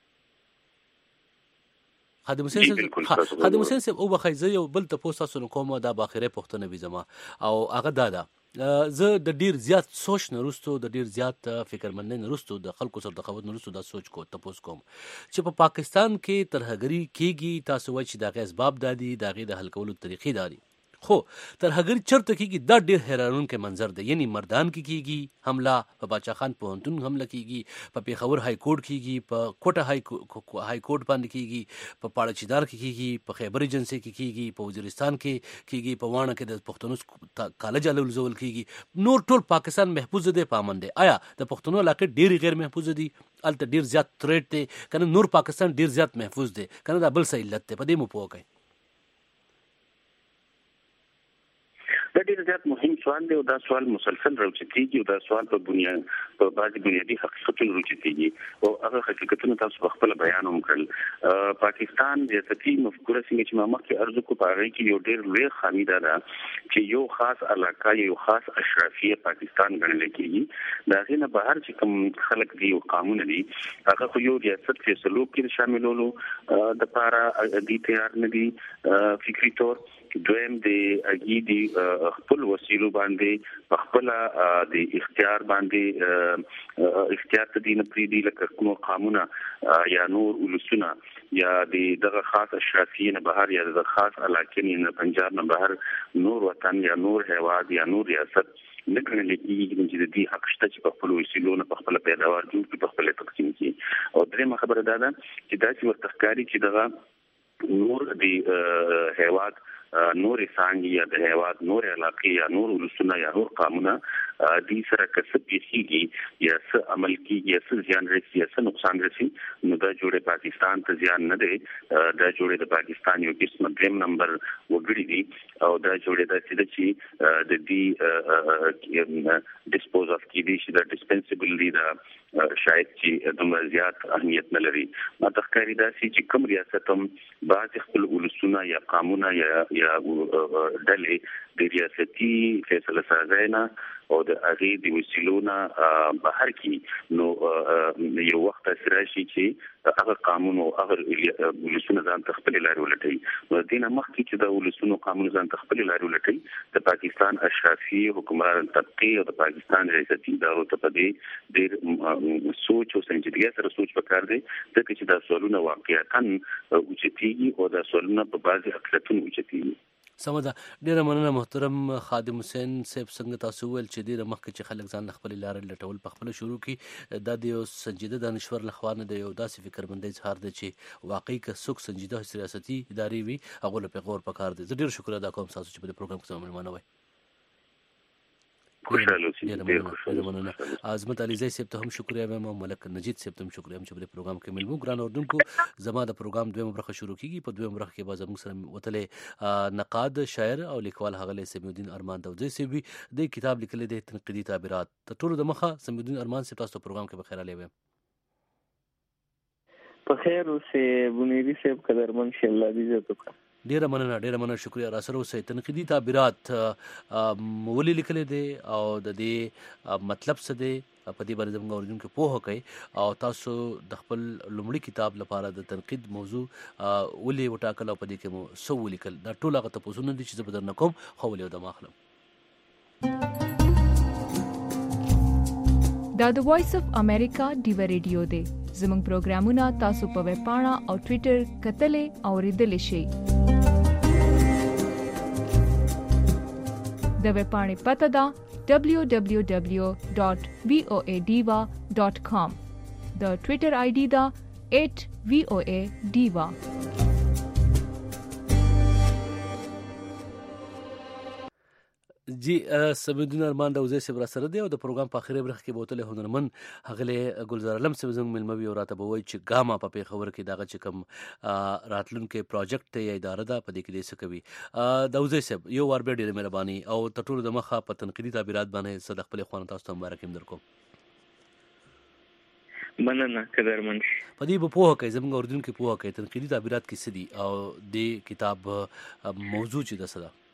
خادم حسین صاحب خادم حسین صاحب او بخای زه یو بل تاسو تاسو کوم دا باخره پښتنه وي زما او هغه دا ده زه د ډیر زیات سوچ نه وروسته د ډیر زیات فکرمندۍ نه وروسته د خلکو سره د خبرو نه وروسته دا سوچ کو تاسو کوم چې په پاکستان کې ترهګري کېږي تاسو وایي چې دا غي اسباب دادي دا غي د حل کولو طریقې دادي خو ترهګري چرته کېږي دا ډیر حیرانونکی منظر دی. یعنی مردان کې کېږي حمله په باچا خان پوهنتون حمله کېږي په پیښور های کورټ کېږي په کوټه های کورټ باندې کېږي په پاړچیدار کې کېږي په خیبر ایجنسي کې کېږي په وزیرستان کې کېږي په وانه کې د پښتنو کالج الولزول کېږي نور ټول پاکستان محفوظ دی پامن دی. آیا د پښتنو علاقې ډېری غیر محفوظ دي الته ډیر زیات تریټ دی کنه نور پاکستان ډیر زیات محفوظ دی کنه دا بل څه علت دی په دې مو پوه کړئ. دا ډېر زیات مهم سوال دی او دا سوال مسلسل راوچتېږي او دا سوال په بنیاد په بعضې بنیادي حقیقتونو راوچتېږي او هغه حقیقتونه تاسو په خپله بیان هم کړل. پاکستان ریاستي مفکوره څنګه چې ما مخکې عرض وکړو په هغې کې یو ډېر لوی خامي دا ده چې یو خاص علاقه یو خاص اشرافیه پاکستان ګڼل کېږي د هغې نه بهر چې کوم خلک دي او قامونه دي هغه خو یو ریاست فیصلو کې شاملولو دپاره دي تیار نه دي فکري طور. دویم د اګي د خپل وسیلو باندې په خپل د اختیار باندې اختیار ته دي نه پریدي لکه کوم قانون یا نور ولسونه یا د دغه خاص اشرافیه نه بهر یا د خاص علاقې نه پنجاب نه بهر نور وطن یا نور هیواد یا نور ریاست نه ګڼل کېږي چې د دې حق شته چې په خپل وسیلو نه په خپل پیداوار جوړ کړي په خپل تقسیم کړي. او درېیمه خبره دا ده چې داسې ورته ښکاري چې دغه نور د هیواد نور څانګې یا د هیواد نور علاقې یا نور ولسونه یا نور قامونه دې سره کسب کیږي یا څه عمل کیږي یا څه ځان رسي یا څه نقصان رسي نو دا جوړه پاکستان ته ځان نه دی. دا جوړه د پاکستان یو قسم دریم نمبر وګړي دي او دا جوړه د چې د دې ډیسپوز اف کیدي چې دا ډیسپنسبل دي دا شاید چې د زیات اهمیت نه لري. ما تخکاری دا چې کوم ریاست هم بعض خپل ولسونه یا قانون یا یا ډلې د ریاستي فیصله سازینا او د هغه د وسیلونه بهر کې نو یو وخت راشي چې هغه قانون او هغه ولسونه ځان تخپل لاري ولټي. نو دینه مخکې چې د ولسونو قانون ځان تخپل لاري ولټي د پاکستان اشرافي حکمران طبقه او د پاکستان ریاستي ادارو ته په دې ډېر سوچ او سنجیدګۍ سره سوچ وکړ دي ځکه چې دا سوالونه واقعیتاً اوچتيږي او دا سوالونه په بعضي اقلیتونو اوچتيږي. سمدا ډیره مننه محترم خادم حسین صاحب څنګه تاسو ول چې ډیره مخکې چې خلک ځان خپل لار لټول په خپل شروع کی د یو سنجیده دانشور لخوانه د یو داسې فکرمندۍ اظهار دی چې واقعي که څوک سنجیده سیاسي ادارې وي هغه له پیغور پکار دي. زه ډیر شکر ادا کوم تاسو چې په پروګرام کې مهمانه وای. خوشاله اوسئ. عظمت علیزی صاحب ته هم شکریہ وایم او ملک نجید صاحب ته هم شکریہ چې په پروګرام کې ملمو. ګران اردوونکو زما د پروګرام دویم برخه شروع کیږي. په دویم برخه کې به زموږ سره وتلې نقاد شاعر او لیکوال هغه سمیع الدین ارمان دوزی صاحب د کتاب لیکل دي تنقیدی تعبیرات. ته ټول د مخه سمیع الدین ارمان صاحب تاسو پروګرام کې بخیر علی ویم. په خیر اوسه بنيري صاحب قدرمن شه الله دې عزت وکړي. ډیره مننه ډیره مننه شکریہ را سره اوسئ. تنقیدی تعبیرات ولې لیکل دي او د دې مطلب څه دی په دې باندې زموږ اوریدونکو پوهه کوي او تاسو د خپل لومړي کتاب لپاره د تنقید موضوع ولې وټاکل او په دې کې مو څه ولیکل دا ټول هغه تاسو نه دي چې زه بدر نه کوم خو ولې د ماخلم. دا د وایس اف امریکا ډیو ریډیو دی. زموږ پروګرامونه تاسو په ویب پاڼه او ټوئیټر کتلې او ریډل شئ. د ویب پاڼې پته ده دبلیو دبلیو دبلیو ډاٹ وی او ای ډیوا ډاٹ کام. د ټوئیټر آی ډي ده ایٹ وی او ای ډیوا. جی سمیع الدین ارمان دوزی صاحب را سره دی او د پروګرام په اخیری برخه کې بوتل هنرمن هغه ګلزار علم صاحب زنګ ملموي او راته بوي چې ګاما په پیښور کې دغه چې کوم راتلونکو پروجیکټ ته یا اداره ده په دې کې د څه کوي. دوزی صاحب یو ور به ډیره مهرباني او ټول د مخه په تنقیدی تعبیرات باندې صد خپل خوان تاسو ته مبارک هم درکوم. مننه قدرمن. په دې په پوهه کې زموږ اردوونکو پوهه کې تنقیدی تعبیرات کې څه دي او د کتاب موضوع چې د څه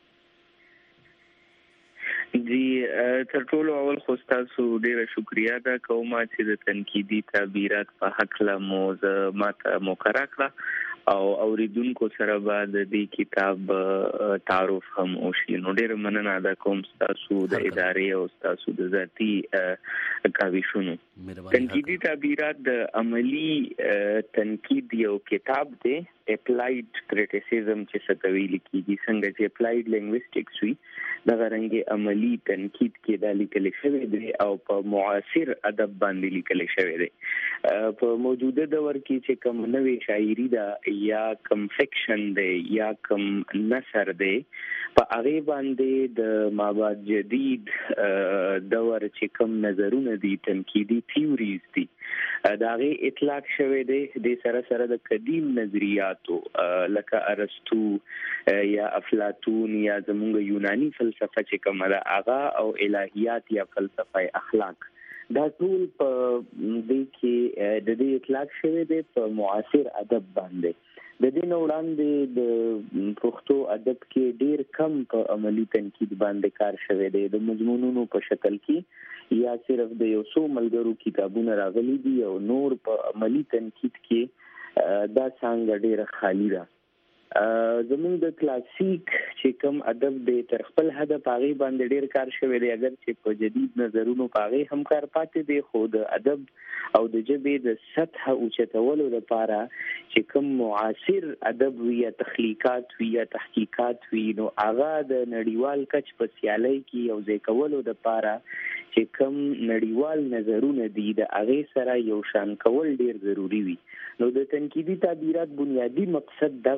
جی تر ټولو اول خو تاسو ډیره شکریا ده کوم چې د تنقیدی تعبیرات په حق لا مو ماته مقرره کړه او اوریدونکو سره بعد د کتاب تعارف هم وشي. نو ډیره مننه ده کوم تاسو د ادارې او تاسو د ذاتی کاوشونو. تنقیدی تعبیرات د عملی تنقید یو کتاب دی. اپلایډ کریټیسیزم چې څه ویل کیږي څنګه چې اپلایډ لینګویسټکس وی د غرنګي عملی تنقید کې د لیکل شوی دی او په معاصر ادب باندې لیکل شوی دی. په موجوده دور کې چې کوم نوې شاعری ده یا کوم فکشن دی یا کوم نثر دی په هغه باندې د مابعد جدید دور چې کوم نظرونه دي تنقیدی تھیوریز دي دا غي اطلاق شوی دی د سره سره د قدیم نظریاتو لکه ارسطو یا افلاطون یا زموږ یونانی فلسفه چې کومه ده هغه او الهیات یا فلسفه اخلاق دا ټول په دې کې د دې اطلاق شوی دی په معاصر ادب باندې. د دې وړاندې د پښتو ادب کې ډیر کم په عملی تنقید باندې کار شوی دی د مضمونونو په شکل کې یا صرف د یو څو ملګرو کتابونه راغلي دي او نور په عملی تنقید کې دا څنګه ډیر خالی ده. زموږ د کلاسیک چې کوم ادب د تر خپل حد پاغي باندې ډیر کار شوی دی اگر چې په جدید نظرونو پاغي هم کار پاتې دی خو د ادب او د ژبې د سطح اوچتولو لپاره چې کوم معاصر ادب یا تخلیقات یا تحقیقات وی نو هغه د نړیوال کچ په سیالۍ کې یو ځای کولو لپاره چې کوم نړیوال نظرونه دي د هغه سره یو شان کول ډیر ضروری وي. نو د تنقیدی تعبیرات بنیادی مقصد دغه دی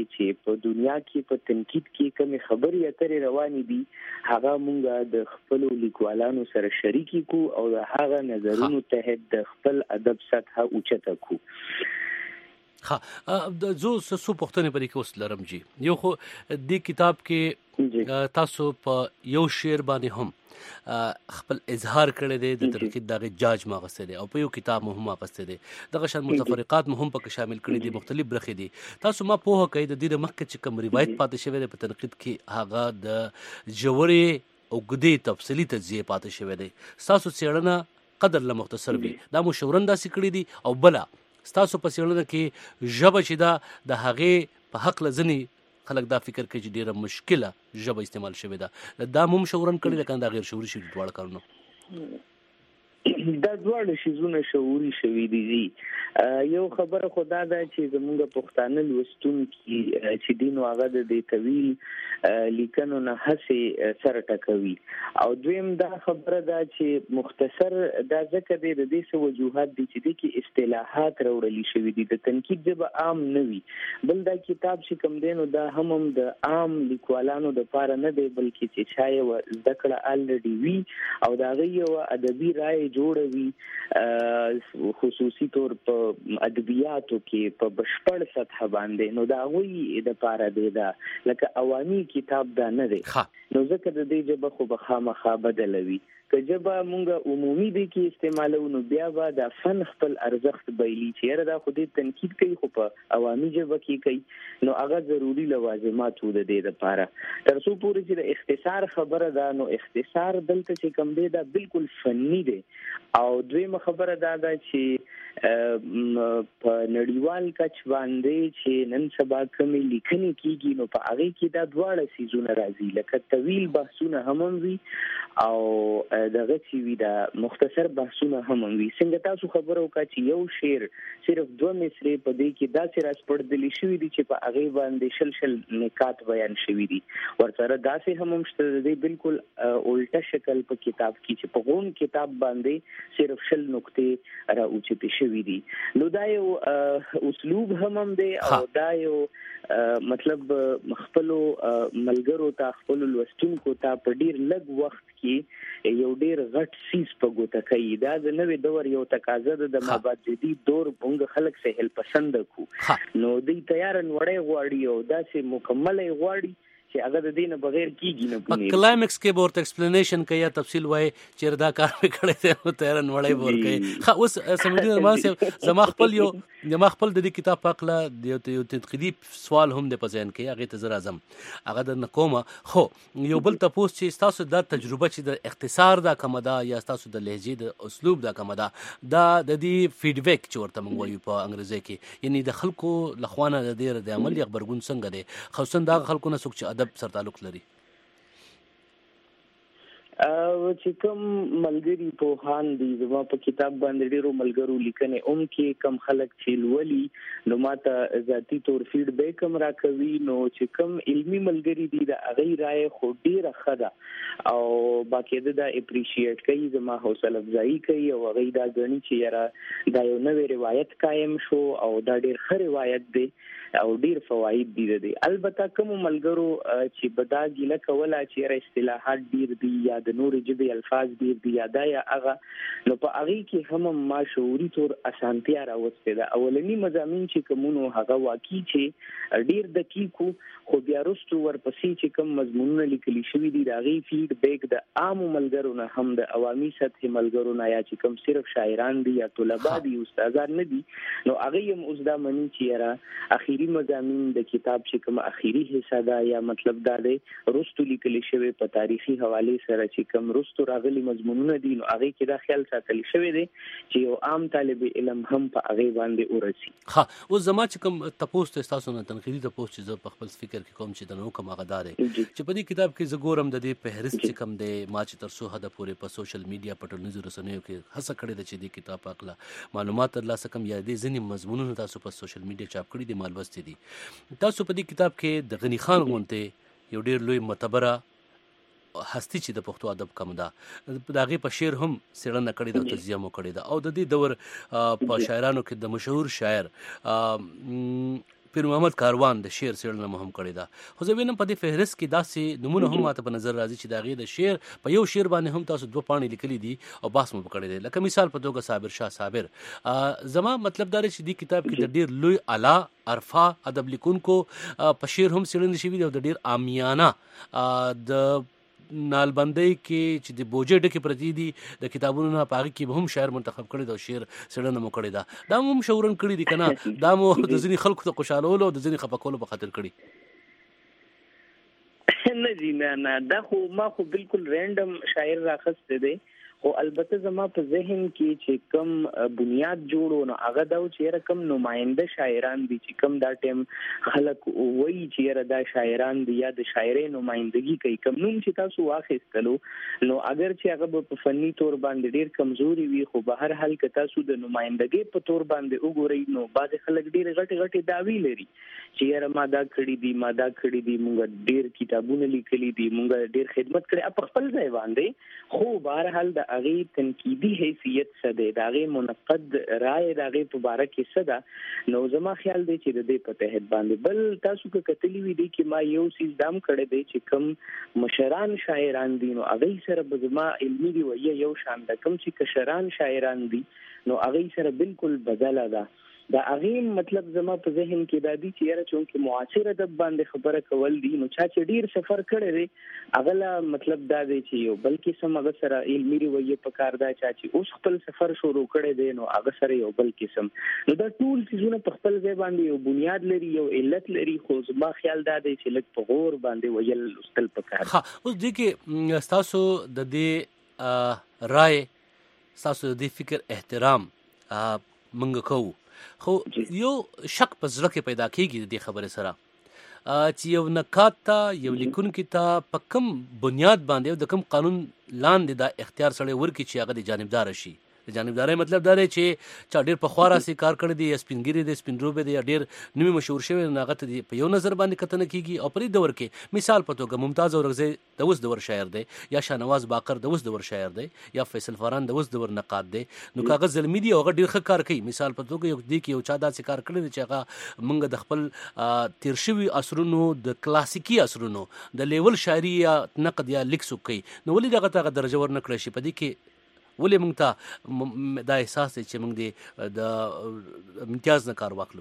چې په دنیا کې په تنقید کې کوم خبرې اترې روانې دي هغه مونږ د خپل لیکوالانو سره شریکي کو او د هغه نظرونو تحت د خپل ادب سطح اوچته کو. ها د زو سسو پښتنې پرې کې اوس لرم جی یو خو د کتاب کې تاسو په یو شعر باندې هم خپل اظهار کړی دی د تنقید دغه جاج ما غسته دی او په یو کتاب مهم غسته دی دغه شان متفرقات مهم پکې شامل کړي دي مختلف برخې دي تاسو ما پوهه کوي د دې مخکې چې کوم روایت پاتې شوی دی په تنقید کې هغه د جوړې او ګدې تفصیلی تجزیه پاتې شوی دی تاسو څېړنه قدر له مختصر وي دا مو شورن داسې کړی دي او بلا تاسو په څېړنه کې ژبه چې دا د هغې په حق لزنی خلک دا فکر کوي چې ډیره مشکله ژبه استعمال شوې ده دا مو شورن کړی ده کنه دا غیر شعوري شي ډول کارونه دا ډول شیزونه شعوري شوي دي. یو خبره خدا ده چې زموږ پښتانه لوستونکي چې دین او هغه د طویل لیکنو نه هڅه سره ټکوي او دویم دا خبره ده چې مختصر دا ځکه د دې څه وجوهات دي چې د کې اصطلاحات راوړل شوي دي د تنقید جبه عام نه وي بل دا کتاب چې کوم دینو دا هم هم د عام لیکوالانو د پاره نه دی بلکې چې چای و ذکر الریډي وی او دا غي او ادبي رائے جوړوي خصوصي طور په ادبیاتو کې په بشپړ سطح باندې نو دا غوي د پاره دی دا لکه عوامي کتاب دا نه دی نو ځکه د دې جبه خو بخامخا بدلوي که جبه مونږه عمومي دي کې استعمالو نو بیا به د فن خپل ارزښت بایلی چې دا خو دې تنقید کوي خو په عوامي جبه کې کوي نو هغه ضروری لوازمات و د دې لپاره تر څو پورې چې د اختصار خبره ده نو اختصار دلته چې کوم دی دا بالکل فني دی او دویمه خبره دا ده چې په نړیوال کچ باندې چې نن سبا کومې لیکنې کیږي نو په هغه کې دا دواړه سیزونه راځي لکه طویل بحثونه هم وي او دغه چې وی دا مختصر بحثونه هم وي څنګه تاسو خبرو کا چې یو شعر صرف دوه مصرې په دې کې دا سره سپړدلی شوی دي چې په هغه باندې شل شل نکات بیان شوی دي ورسره دا سه هم مشته دي بالکل الټا شکل په کتاب کې چې په غون کتاب باندې صرف شل نقطې را اوچته شوی دي نو دا یو اسلوب هم هم دی او دا یو مطلب خپل ملګرو ته خپل لوستونکو ته په ډیر لږ وخت کې یو ډیر غټ سیس په ګوته کوي دا د نوې دور یو تقاضا ده د مابعدي دور بونګ خلک سهل پسند کو نو دوی تیار نوړې غواړي او دا سه مکملې غواړي چې هغه د دینه بغیر کیږي نه په کلایمکس کې ورته ایکسپلینیشن کوي یا تفصیل وای چې دا کار وکړي ته تیار نوړې ور کوي خو اوس سمجھنه ما سه زما خپل یو زما خپل د دې کتاب پاکله د یو تنقیدي سوال هم د پزین کې هغه ته زرا اعظم هغه د نکومه خو یو بل تاسو چې تاسو د تجربه چې د اختصار دا کومه دا یا تاسو د لهجې د اسلوب دا کومه دا دا د دې فیډبیک چې ورته مونږ وایو په انګریزي کې یعنی د خلکو لخوانه د دې د عمل خبرګون څنګه دی خصوصا دا خلکو نه څوک چې ادب سره تعلق لري او چې کوم ملګری په خان دي زما په کتاب باندې ډیرو ملګرو لیکنې اوم کې کم خلک چې لولي نو ماته ذاتی تور فیډبیک هم راکوي نو چې کوم علمی ملګری دي دا هغه رائے خو ډیره خده او باقاعده دا اپریشیټ کوي زما حوصله افزایی کوي او هغه دا غني چې یاره دا یو نوې روایت قائم شو او دا ډیر ښه روایت دی او ډیر فواید دي دي البته کوم ملګرو چې بدا ګیله کوله چې اصطلاحات ډیر دي یا د نور جبه الفاظ ډیر دي یا دا یا هغه نو په هغه کې هم ما شعوري تور اسانتیا راوسته ده اولنی مضامین چې کومونو هغه واقعي چې ډیر دقیقو خو بیا وروسته ورپسې چې کوم مضمونونه لیکل شوي دي دا غي فیډبیک د عام ملګرو نه هم د عوامي سطح ملګرو نه یا چې کوم صرف شاعران دي یا طلبه دي استادان نه دي نو هغه هم اوس دا مني چې را اخیری مضامین د کتاب چې کوم اخیری حصہ دا یا مطلب دا دی وروسته لیکل شوی په تاریخي حواله سره چې کوم وروسته راغلي مضمونونه دي نو هغه کې دا خیال ساتل شوی دی چې یو عام طالب علم هم په هغه باندې ورسي ها اوس زما چې کوم تاسو تاسو نه تنقیدي تاسو چې زه په خپل فکر کې کوم چې د نو کوم غدار چې په دې کتاب کې زګورم د دې په هرڅ چې کم دی ما چې تر څو حد پورې په سوشل میډیا په ټولنیزو رسنیو کې هڅه کړې ده چې دې کتاب پاکله معلومات ترلاسه کم یا دې ځینې مضمونونه تاسو په سوشل میډیا چاپ کړي دي مال وستې دي تاسو په دې کتاب کې د غنی خان غونته یو ډیر لوی معتبره هستی چې د پښتو ادب کوم ده د هغې په شعر هم څېړنه کړې ده او تجزیه مو کړې ده او د دې دور په شاعرانو کې د مشهور شاعر پیر محمد کاروان د شعر څېړنه مو هم کړې ده. خو زه وینم په دې فهرست کې داسې نمونه هم ماته په نظر راځي چې د هغې د شعر په یو شعر باندې هم تاسو دوه پاڼې لیکلي دي او بحث مو کړی دی. لکه مثال په توګه صابر شاه صابر. زما مطلب دا دی چې دې کتاب کې د ډېر لوی اعلی عرفا ادب لیکونکو په شعر هم څېړنې شوي دي او د ډېر عامیانه د نالبندۍ کې چې د بوجې ډکې پرتې دي د کتابونو نه، په هغې کې به هم شاعر منتخب کړی ده او شعر څېړنه مو کړې ده. دا مو هم شعورن کړي دي که نه؟ دا مو د ځینې خلکو ته خوشحالولو او د ځینې خفه کولو په خاطر کړي؟ نه جی نه نه دا خو ما خو بالکل رینډم شاعر راخسته دی، خو البته زما په ذهن کې چې کم بنیاد جوړو نو هغه دا چې یاره کم نماینده شاعران دي چې کم دا ټیم خلک وایي چې یاره دا شاعران دي یا د شاعرۍ نمایندګي کوي، کم نوم چې تاسو واخیستلو نو اگر چې هغه په فني تور باندې ډیر کمزوري وي خو به هر حال که تاسو د نمایندګۍ په تور باندې وګورئ نو بعضې خلک ډیر غټې غټې دعوی لري چې یاره ما دا کړي دي ما دا کړي دي مونږ ډیر کتابونه لیکلي دي مونږ ډیر خدمت کړی په خپل ځای باندې، خو به هر حال د هغې تنقیدي حیثیت څه دی، د هغې منقد رایې د هغې په باره کې څه ده، نو زما خیال دی چې د دې په تحت باندې بل تاسو که کتلي وي دی کې ما یو څیز دا هم کړی دی چې کوم مشران شاعران دي نو هغې سره به زما علمي رویه یو شان ده، کوم چې کشران شاعران دي نو هغې سره بالکل بدله ده. دا هغې مطلب زما په ذهن کې دا دي چې یاره چونکې معاصر ادب باندې خبره کول دي نو چا چې ډیر سفر کړی دی هغه له مطلب دا دی چې یو بل قسم هغه سره علمي رویه پکار ده، چا چې اوس خپل سفر شروع کړی دی نو هغه سره یو بل قسم، نو دا ټول څیزونه په خپل ځای باندې یو بنیاد لري یو علت لري، خو زما خیال دا دی چې لږ په غور باندې ویل لوستل پکار. ها اوس دې کې ستاسو د دې رای ستاسو د دې فکر احترام منګه کوو، خو یو شک په زړه کې پیدا کېږي د دې خبرې سره چې یو نقاد ته یو لیکونکي ته په کوم بنیاد باندې او د کوم قانون لاندې دا اختیار سړی ورکړي چې هغه د جانبداره شي. د جانبدارۍ مطلب دا دی چې چا ډېر پخوا راسې کار کړی دی یا سپین ګیری دی سپین روبی دی یا ډېر نومي مشهور شوی دی هغه ته په یو نظر باندې کتنه کېږي او په دې دور کې مثال په توګه ممتاز اورکزی د اوس دور شاعر دی یا شاهنواز باقر د اوس دور شاعر دی یا فیصل فاران د اوس دور نقاد دی، نو که هغه زلمي دي او هغه ډېر ښه کار کوي، مثال په توګه یو دی کې یو چا داسې کار کړی دی چې هغه موږ د خپل تیر شوي عصرونو د کلاسیکي عصرونو د لیول شاعري یا نقد یا لیک څوک کوي، نو ولې دغه ته هغه درجه ورنه کړی شي؟ په دې کې ولې موږ ته دا احساس دی چې موږ د امتیاز نه کار واخلو؟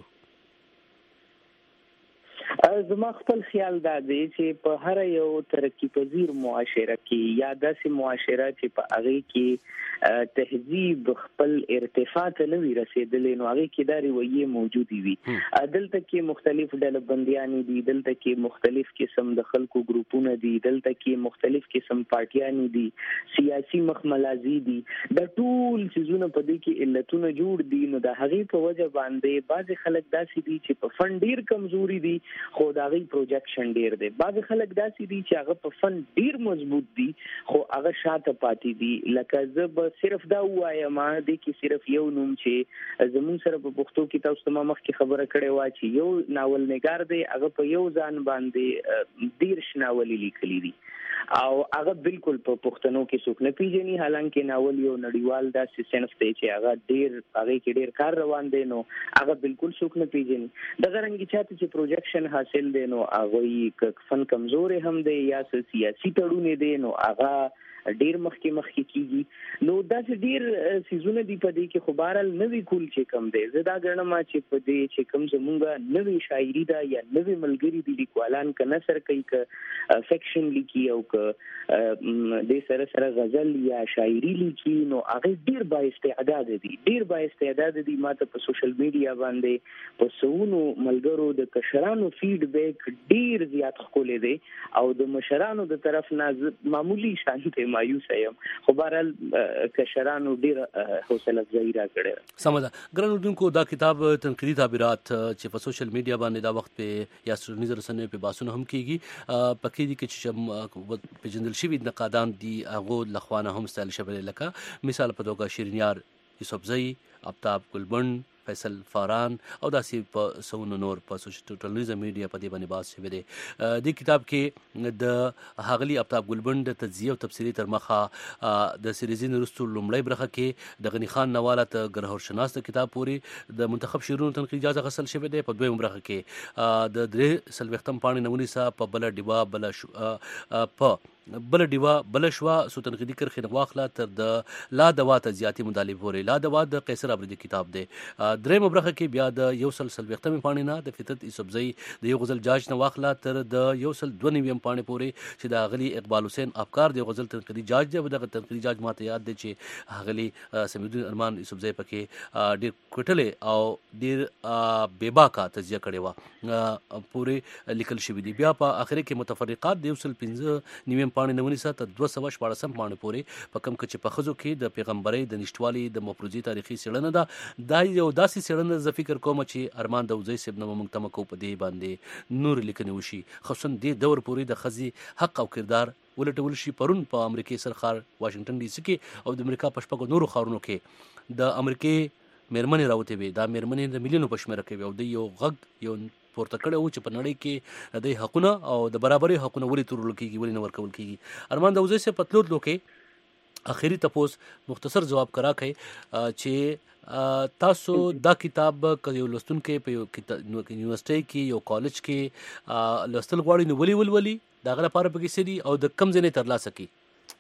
زما خپل خیال دا دی چې په هر یو ترقی پذیر معاشره کې یا داسې معاشره چې په هغې کې تهذیب خپل ارتفاع ته نه وي رسېدلی نو هغې کې دا رویې موجودې وي. دلته کې مختلف ډله بندیانې دي، دلته کې مختلف قسم د خلکو ګروپونه دي، دلته کې مختلف قسم پارټیانې دي، سیاسي مخملازي دي، دا ټول څیزونه په دې کې علتونه جوړ دي، نو د هغې په وجه باندې بعضې خلک داسې دي چې په فن ډېر کمزوري دي خو د هغې پروجیکشن ډېر دی، بعضې خلک داسې دي چې هغه په فن ډېر مضبوط دي خو هغه شاته پاتې دي. لکه زه به صرف دا ووایم دې کې صرف یو نوم چې زموږ سره په پښتو کې تاسو ته ما مخکې خبره کړې وه چې یو ناول نګار دی هغه په یو ځان باندې دېرش ناولې لیکلي دي او هغه بالکل په پښتنو کې څوک نه پیژني، حالانکه ناول یو نړیوال داسې صنف دی چې هغه ډېر هغې کې ډېر کار روان دی نو هغه بالکل څوک نه پیژني. دغه رنګې چاته چې پروجیکشن حاصل دی نو هغوی فن کمزورې هم دی یا سیاسي تړونې دی نو هغه ډیر مخکې مخکې کیږي، نو داسې ډیر سیزونه دي په دې کې خو بهرحال نوی کول چې کم دی. زه دا ګڼم چې په دې چې کوم زمونږ نوې شاعري ده یا نوې ملګري دي لیکوالان که نثر کوي که فکشن لیکي او که دې سره سره غزل یا شاعري لیکي نو هغې ډیر بااستعداده دي ډیر بااستعداده دي. ما ته په سوشل میډیا باندې په سوونو ملګرو د کشرانو فیډبیک ډیر زیات ښکلی دی او د مشرانو د طرف نه معمولی شانتې مایوس یم، خو بهرحال کشرانو ډېره حوصله افزایي راکړې. سمه ده. ګرانو اورېدونکو دا کتاب تنقیدي تعبیرات چې په سوشل میډیا باندې دا وخت په یا ټولنیزو رسنیو په بحثونه هم کېږي په کې دي کې چې پېژندل شوي نقادان دي هغو لخوا نه هم ستایل شوی، لکه مثال په توګه شیرین یار یوسفزۍ، آفتاب ګلبڼ، فیصل فاران او داسې په سونو نور په سوشل ټلویزیون میډیا په دې باندې باز شوی دی. دې کتاب کې د ښاغلي آفتاب ګلبنډ د تجزیه او تفسیري تر مخه د سریزین وروستو لومړۍ برخه کې د غني خان نواله ته ګرهور شناس د کتاب پورې د منتخب شعرونو تنقید اجازه غسل شوی دی. په دویمه برخه کې د درې څلوېښتم پاڼې نه ونیسه په بله ډیوه بله په بل ډیوا بل شوا سو تنقیدي کرخې واخله تر د لا دوا ته زیاتی مطالبه پورې. لا دوا د قیصر ابریدي کتاب دی. درېمه برخه کې بیا د یو سل څلوېښتمې پاڼې نه د فطرت یوسفزۍ د یو غزل جاج نه واخله تر د یو سل دوه نوېم پاڼې پورې چې د اغلي اقبال حسین افکار د غزل تنقیدي جاج دی. دغه تنقیدي جاج ماته یاد دی چې اغلي سمیدالدین ارمان یوسفزۍ پکې ډېر کوټلې او ډېر بېباکه تجزیه کړې وه پورې لیکل شوي دي. بیا په اخر کې متفرقات د یو سل پنځه نوېم پاڼې نه ونیسه تر دوه سوه شپاړسم پاڼې پورې په کوم چې په ښځو کې د پیغمبرۍ د نشتوالي د مفروضي تاریخي څېړنه ده. دا یو داسې څېړنه زه فکر کوم چې ارمان دوزۍ صاحب نه به موږ تمه کوو په دې باندې نور لیکنې وشي، خصوصا دې دور پورې د ښځې حق او کردار ولټول شي. پرون په امریکې سرخار واشنګټن ډي سي کې او د امریکا په شپږو نورو ښارونو کې د امریکې مېرمنې راوتې وې. دا مېرمنې د میلیونو په شمېره کوي او د یو غږ یو پورته کړی و چې په نړۍ کې د حقونه او د برابرۍ حقونه ولې تورول کېږي، ولې نه ورکول کېږي. ارمان دوزۍ صاحب په تلو کې اخري تپوس مختصر جواب کرا کوي چې تاسو دا کتاب که یو لوستونکی په یو یونیورسټۍ کې یو کالج کې لوستل غواړي نو ولې ولولي، د هغه لپاره پکې څه دي او د کوم ځای نه ترلاسه کړي؟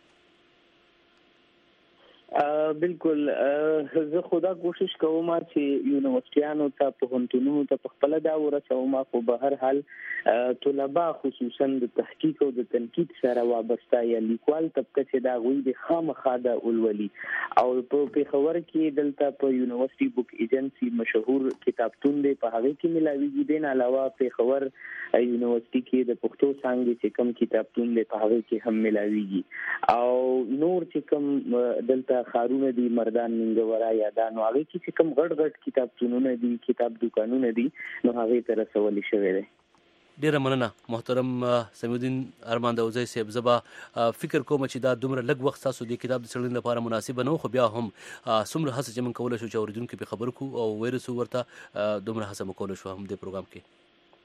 بالکل زه خدا کوشش کوم چې یونیورسيټیانو ته پوهنتونونو ته په خپل دا ورسوم، خو به هر حال طلبه خصوصا د تحقیق او د تنقید سره وابسته یا لیکوال طبقه چې دا غوي د خامخا د اولولي او په پیښور کې دلته په یونیورسيټي بوک ایجنسی مشهور کتابتون دی، په هغه کې ملاويږي. دین علاوه پیښور یونیورسيټي کې د پښتو څانګې چې کوم کتابتون دی په هغه کې هم ملاويږي او نور چې کوم دلته خارونه دي مردان منګورا یا دا نو هغه کې چې کوم غټ غټ کتابتونونه دي کتاب دکانونه دي نو هغه تر رسول شوی دی. ډیره مننه محترم سمیدالدین ارمان دوزۍ صاحب. زبا فکر کوم چې دا دومره لږ وخت تاسو د کتاب د څېړنې لپاره مناسب نه و، خو بیا هم څومره هڅه چې موږ کولی شو چې اورېدونکي پرې خبر کړو او ویرسو ورته دومره هڅه مو کولی شو هم دې پروګرام کې.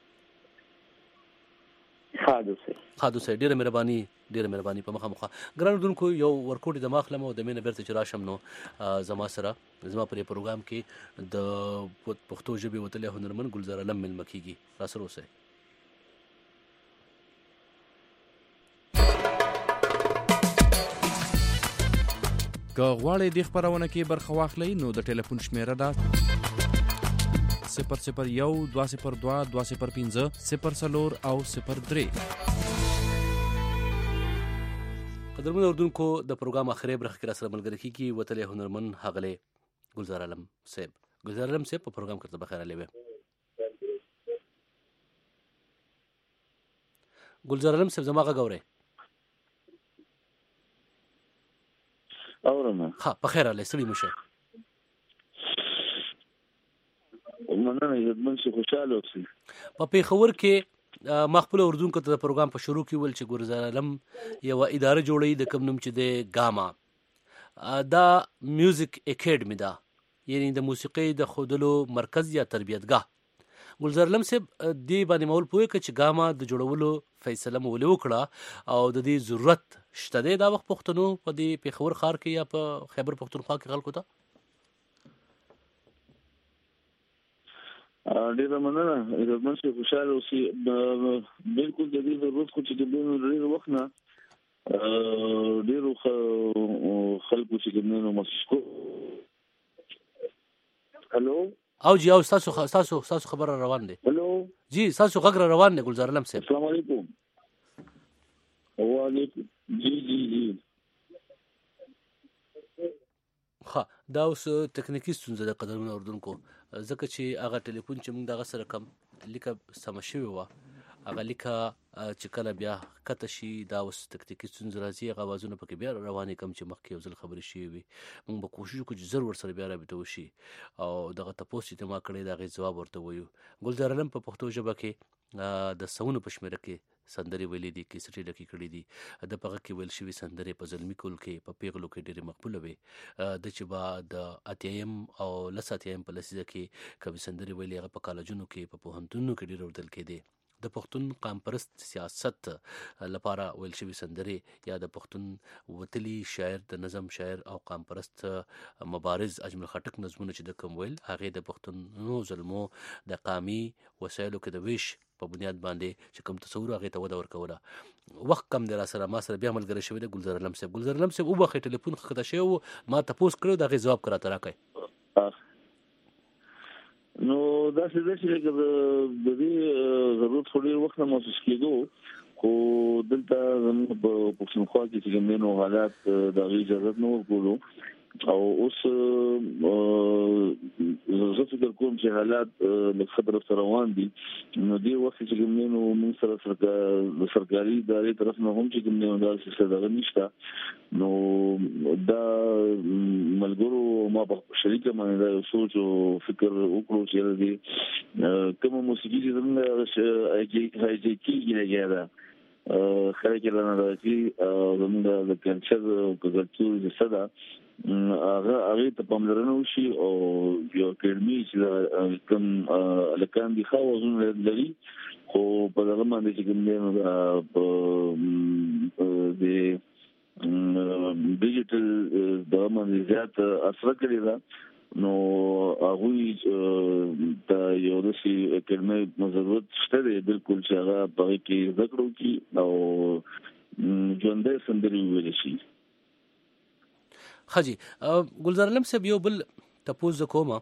خادو صاحب ډیره مهرباني ډیره مهرباني په مخه مخه. ګران اورېدونکو یو ورکوټ د ماخلم او د مینه بیرته چې راشم نو زما سره زما په دې پروګرام کې د پښتو ژبې وتلی هنرمند ګلزار علم مېلمه کېږي. راسره اوسئ. که غواړئ دې خپرونه کې برخه واخلئ نو د ټلیفون شمیره ده صفر صفر یو دوه صفر دوه دوه صفر پنځه صفر څلور او صفر درې. قدرمن اردوونکو د پروګرام اخري برخه کې راسره ملګری کېږي وتلی هنرمند ښاغلی ګلزار علم صاحب. ګلزار علم صاحب په پروګرام کې بخیر راغلی وی. ګلزار علم صاحب زما غږ اورئ؟ اورم. ها په خیر علي سړي مشه. مننه یدمن شي خوشاله اوسئ. په پیښور کې ما خپل اردوونکو ته د پروګرام په شروع کې ویل چې ګلزار علم یوه اداره جوړوي د کوم نوم چې دی ګاما. دا میوزیک اکیډمي ده، یعنی د موسیقۍ د ښودلو مرکز یا تربیتګاه. ګلزار علم صاحب دې باندې مول پوه کړه چې ګاما د جوړولو فیصله مو ولې وکړه او د دې ضرورت شته دی دا وخت پښتنو په دې پیښور ښار کې یا په خیبر پښتونخوا کې خلکو ته؟ ډېره مننه عزتمن صاحب خوشحاله اوسئ. بالکل د دې ضرورت خو چې د ډېر وخت نه ډېرو خلکو چې کوم محسوس کو. هلو او جی او تاسو تاسو تاسو خبر روان دي؟ هلو جی تاسو غږ روان دي ګلزار علم صاحب. السلام علیکم. وعلیکم جی جی جی. ها دا اوس تکنیکی ستونزه ده قدرمن اردوونکو، ځکه چې هغه ټلیفون چې موږ دغه سره کم لیکه سمه شوې وه هغه لیکه چې کله بیا ښکته شي دا اوس تکنیکي ستونزه راځي هغه اوازونه پکې بیا روانې کړم چې مخکې یو ځل خبرې شوې وي. موږ به کوشش وکړو چې زر ورسره بیا رابطه وشي او دغه تپوس چې ما کړی د هغې ځواب ورته ووایو. ګلزار علم په پښتو ژبه کې د سوونو په شمېره کې سندرې ویلې دي کیسټې ډکې کړې دي د پغه کې ویل شوي سندرې په زلمی کول کې په پیغلو کې ډېرې مقبوله وي د چې با د اتیم او لس اتیم په لسیزه کې کومې سندرې ویلې هغه په کالجونو کې په پوهنتونونو کې ډېر اورېدل کېدې د پښتون قام پرست سیاست لپاره ویل شوي سندرې یا د پښتون وتلي شاعر د نظم شاعر او قام پرست مبارز اجمل خټک نظمونه چې د کوم ویل هغې د پښتنو ظلمو د قامي وسایلو کې د ویش په بنیاد باندې چې کوم تصور هغې ته وده ورکوله وخت کم دی را سره ما سره بیا ملګری شوی دی ګلزار علم صاحب ګلزار علم صاحب وبخښئ ټلیفون ښکته شوی و ما تپوس کړی و د هغې ځواب که راته راکړئ نو داسې ده چې لکه د دې ضرورت خو ډېر وخت نه محسوس کېدو خو دلته زموږ په پښتونخوا کې چې کوم دی نو حالات د هغې اجازت نه ورکولو او اوس زه فکر کوم چې حالات لږ ښه طرف ته روان دي نو دې وخت چې کوم دی نو موږ سره د سرکاري ادارې طرف نه هم چې کوم دی نو داسې څه دغه نشته نو دا ملګرو ما په شریکه باندې دا یو سوچ او فکر وکړو چې دی کومه موسیقي چې زموږ هایجیک کېږي لګیا ده خلک یې رانه راځي زموږ د کلچر او کلتور حصه ده هغه هغې ته پاملرنه وشي او یو اکیډمي چې کوم هلکان دي ښه اوازونه لري خو په دغه باندې چې کوم دی نو د ډیجیټل دغه باندې زیات اثر کړی ده نو هغوی ته یو داسې اکیډمي ضرورت شته دی بالکل چې هغه په هغې کې زده کړه وکړي او ژوندی سندرې وویلی شي ښه جي ګلزار علم صاحب یو بل تپوس زه کومه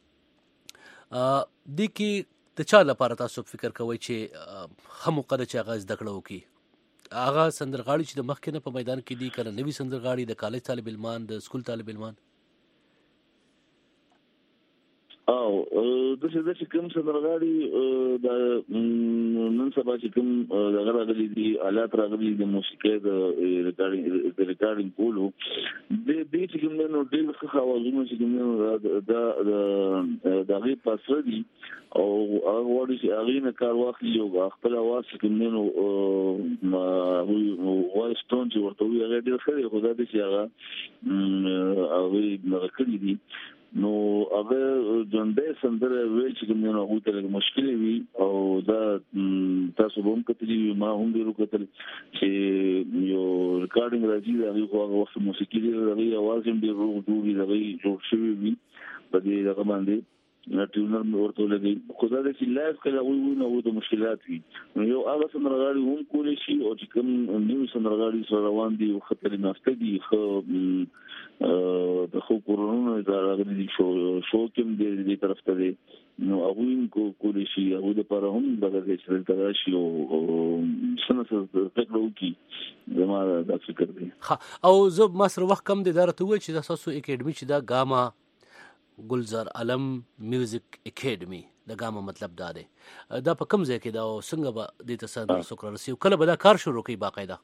دې کې د چا لپاره تاسو فکر کوئ چې ښه موقع ده چې هغه زده کړه وکړي هغه سندرغاړي چې د مخکې نه په میدان کې دي که نوي سندرغاړي د کالج طالب علمان د سکول طالب علمان او داسې داسې کوم سندرغاړي د نن سبا چې کوم دغه راغلي دي آلات راغلي د موسیقۍ د ریکارډینګ کولو دې چې کوم نو ډېر ښه اوازونه چې کوم نو د هغې په اثر دي او هغه غواړي چې هغې نه کار واخلي او خپل اواز چې کوم نو وایس ټون چې ورته وي هغه ډېر ښه دی خو دا دی چې هغه هغوی دغه کړي دي نو هغه ژوندی سندره ویل چې کوم دی نو هغوی ته لږ مشکلې وي او دا تاسو به هم کتلي وي ما هم ډېر وکتل چې یو ریکارډینګ راځي د هغې خو هغه وخت موسیقي دی د هغې اواز هم ډېر روغ جوړ وي د هغې جوړ شوي وي په دې دغه باندې ټیونر مې ورته ولګوي خو دا دی چې لایف کله هغوی وي نو هغوی ته مشکلات وي نو یو هغه سندرغاړي هم کولی شي او چې کوم نوي سندرغاړي سره روان دي او ښه تعلیم یافته دي ښه د ښو کورونو راغلي دي شو کې هم دې طرف ته دی نو هغوی هم کولی شي هغوی دپاره هم دغه دی چې دلته راشي او څه نه څه زده کړه وکړي زما دا فکر دی او زه ما سره وخت کم دی دا راته ووایي چې دا ستاسو اکیډمي چې دا ګاما ګلزار علم میوزیک اکیډمي د ګاما مطلب دا دی دا په کوم ځای کې دا او څنګه به دې ته څه څوک رارسي او کله به دا کار شروع کوي باقاعده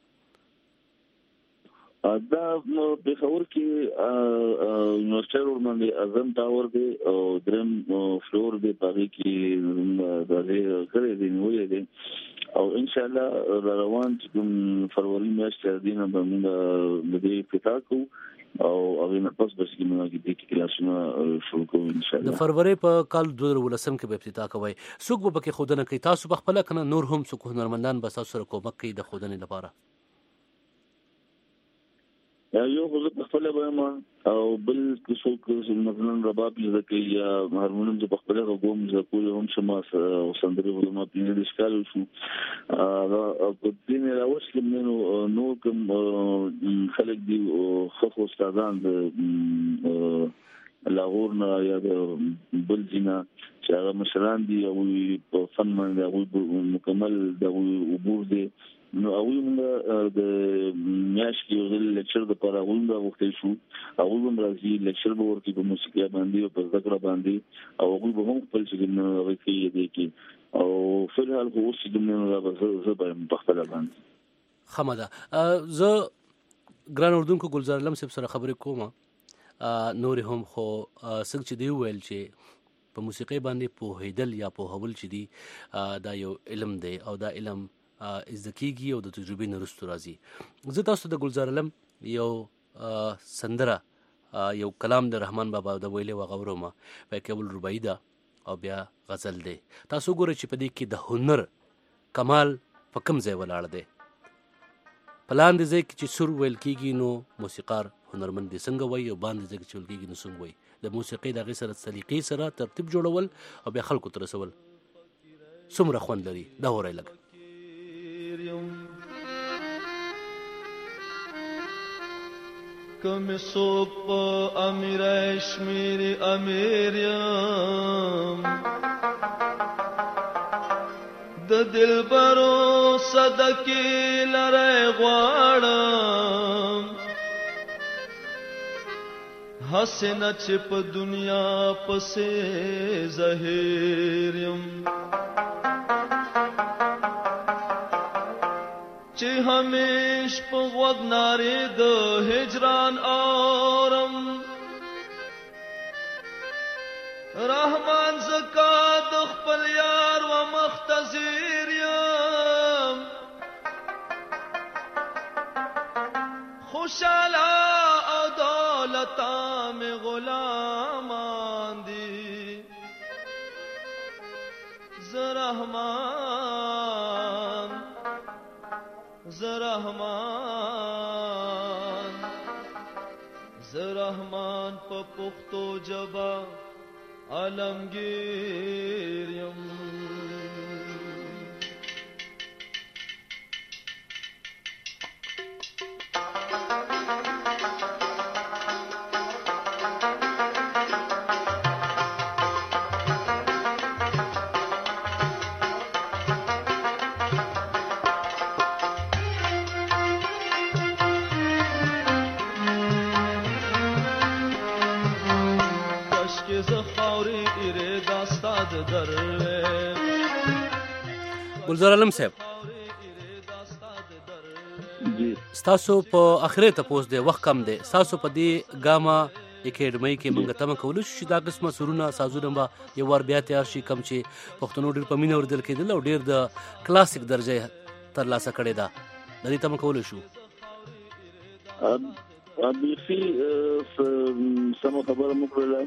دا پېښور کې یونیورسټۍ روډ باندې اعظم ټاور دی او درېیم فلور دی په هغې کې د هغې کړی دی نیولی دی او انشاءالله را روان چې کوم فروری میاشت دې نه به موږ د دې افتتاح کوو او هغې نه پس به چې موږ دې کې کلاسونه شروع کوو انشاءالله د فروری په کال دوه زره ولسم کې به افتتاح کوئ څوک به پکې ښودنه کوي تاسو په خپله که نه نور هم څوک هنرمندان به ستاسو سره کومک کوي د ښودنې لپاره یو خو زه په خپله به یم او بل که څوک مثلا رباب زده کوي یا هارمونیم زه په خپله غږوم زده کولی هم شم او سندرې خو زما پنځه دېرش کاله وشو په دې نه راوښتم نو نور کوم خلک دي ښه ښه استادان د لاهور نه یا د بل ځای نه چې هغه مشران دي هغوی په فن باندې هغوی مکمل د هغوی عبور دی نو هغوی موږ د میاشت کې یو ځل لیکچر دپاره هغوی هم راغوښتی شو هغوی به هم راځي لیکچر به ورکړي په موسیقۍ باندې او په زده کړه باندې او هغوی به هم خپل چې کوم هغه کوي دی کې او فلحال خو اوس چې کوم دا به زه به یم په خپله باندې ښه ده زه ګران اردونکو ګلزار علم صاحب سره خبرې کوم نورې هم خو څنګه چې دی وویل چې په موسیقۍ باندې پوهېدل یا پوهول چې دي دا یو علم دی او دا علم زده کیږي او د تجربې نه وروسته راځي. زه تاسو د ګلزار علم یو سندره یو کلام د رحمان بابا د ویلې وغه اورم په کې اول رباعي ده او بیا غزل دی. تاسو ګورئ چې په دې کې د هنر کمال په کوم ځای ولاړ دی. په لاندې ځای کې چې سور ویل کېږي نو موسیقار هنرمند دی څنګه وایي او باندې ځای کې چې ویل کېږي نو څنګه وایي. د موسیقۍ د هغې سره سلیقې سره ترتیب جوړول او بیا خلکو ته رسول څومره خوند لري. دا اورئ لږ. کمی سوک پا امیر شمیری امیریم د دل برو صدقی لره غواړم حسنه چې په دنیا پسې زهیریم چې همیش په غوږ نارې د هجران اورم رحمان زکا د خپل یار و مختزیر یم خوشاله او دولتا می غلامان دی ز رحمان ز رحمان ز رحمان په پښتو ژبه عالمگیر یم. ګلزار علم صاحب ستاسو په اخري تپوس دی وخت کم دی ستاسو په دې ګاما اکیډمۍ کې موږ تمه کولی شو چې دا قسمه سرونه سازونه به یو وار بیا تیار شي کوم چې پښتنو ډېر په مینه اورېدل کېدل او ډېر د کلاسیک درجه ترلاسه کړې ده. د دې تمه کولی شو. بیخي سمه خبره مو کړله.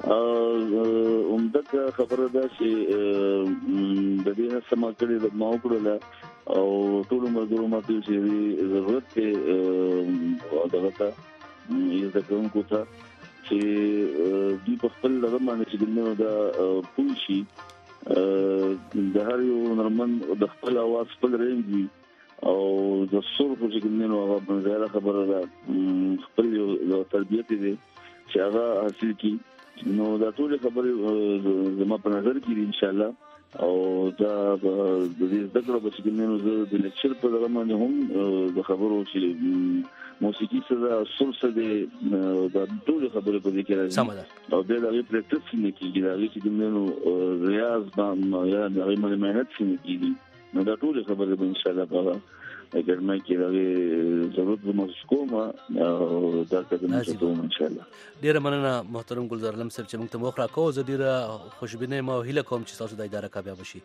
عمدک خبره ده چې د دې هڅه ما کړې ده ما وکړله او ټولو ملګرو ماته چې ضرورت دی دغه ته زده کوونکو ته چې دوی په خپل دغه باندې چې ګنو دا پوه شي د هر یو هنرمند د خپل اواز خپل رینج وي او د سور په چې ګنو هغه باندې خبره ده خپل یو تربیت دی چې هغه حاصل کړي. نو دا ټول خبرې زما په نظر کې ان شاء الله او دا د دې ذکر به چې ګنو زه د لیکچر په دغه باندې هم د خبرو چې موسیقي سره سر سره دا ټول خبرې په دې کې راځي او د هغې پریکټس نه کېږي د هغې چې ګنو ریاض یا د هغې باندې مهنت نه کېږي. نو دا ټول خبرې به ان شاء الله په اکیډمۍ کې راغی ضرورت به محسوس کوم او دا قدم کوم ان شاء الله. ډیره مننه محترم ګلزار علم صاحب چې موږ ته موخه راکوه. زه ډیره خوشبینه یم او هیله کوم چې تاسو د اداره کامیاب شي.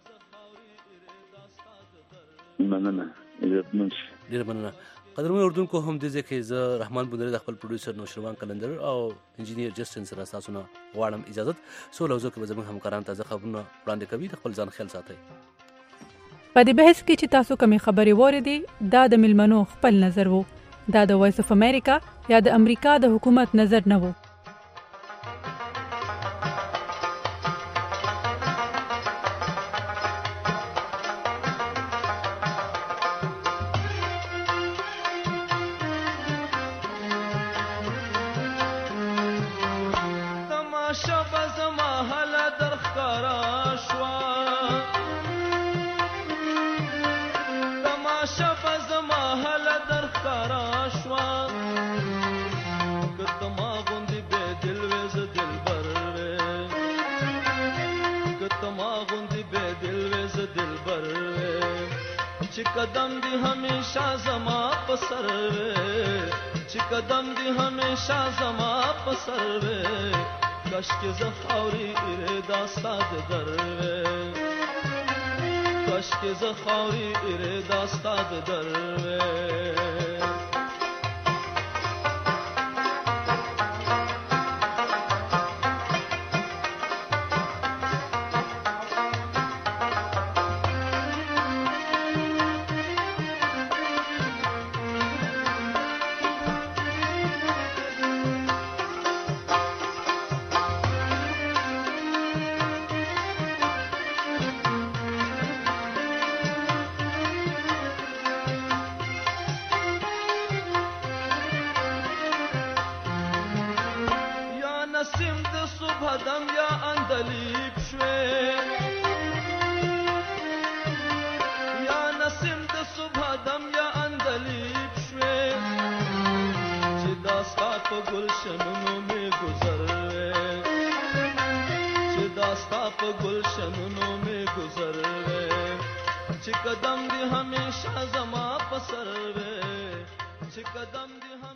مننه ډیره مننه. قدرمن اردوونکو هم دې ځکه زه رحمان بندري د خپل پروډوسر نوشروان کلندر او انجینیر جسټن سره تاسو نه غواړم اجازه سو لوزو کې زموږ همکاران تازه خبرونه وړاندې کوي. خپل ځان خیال ساتئ. په دې بحث کې چې تاسو کومې خبرې واوریدې دا د ملمنو خپل نظر وو. دا د وایس اف امریکا یا د امریکا د حکومت نظر نه وو. قدم دی ہمیشہ زما پسر وے چی قدم دی ہمیشہ زما پسر وے کش کے زخاوری ارے دا ساد در وے کش کې زخاوري اراده ستاد دروي دم یا اندلیب شوی یا نسیم د صبح دم یا اندلیب شوی چې داستا په گلشنونو می گذر وې چې داستا په گلشنونو می گذر وې چې قدم دی همیشه زما په سر وې چې قدم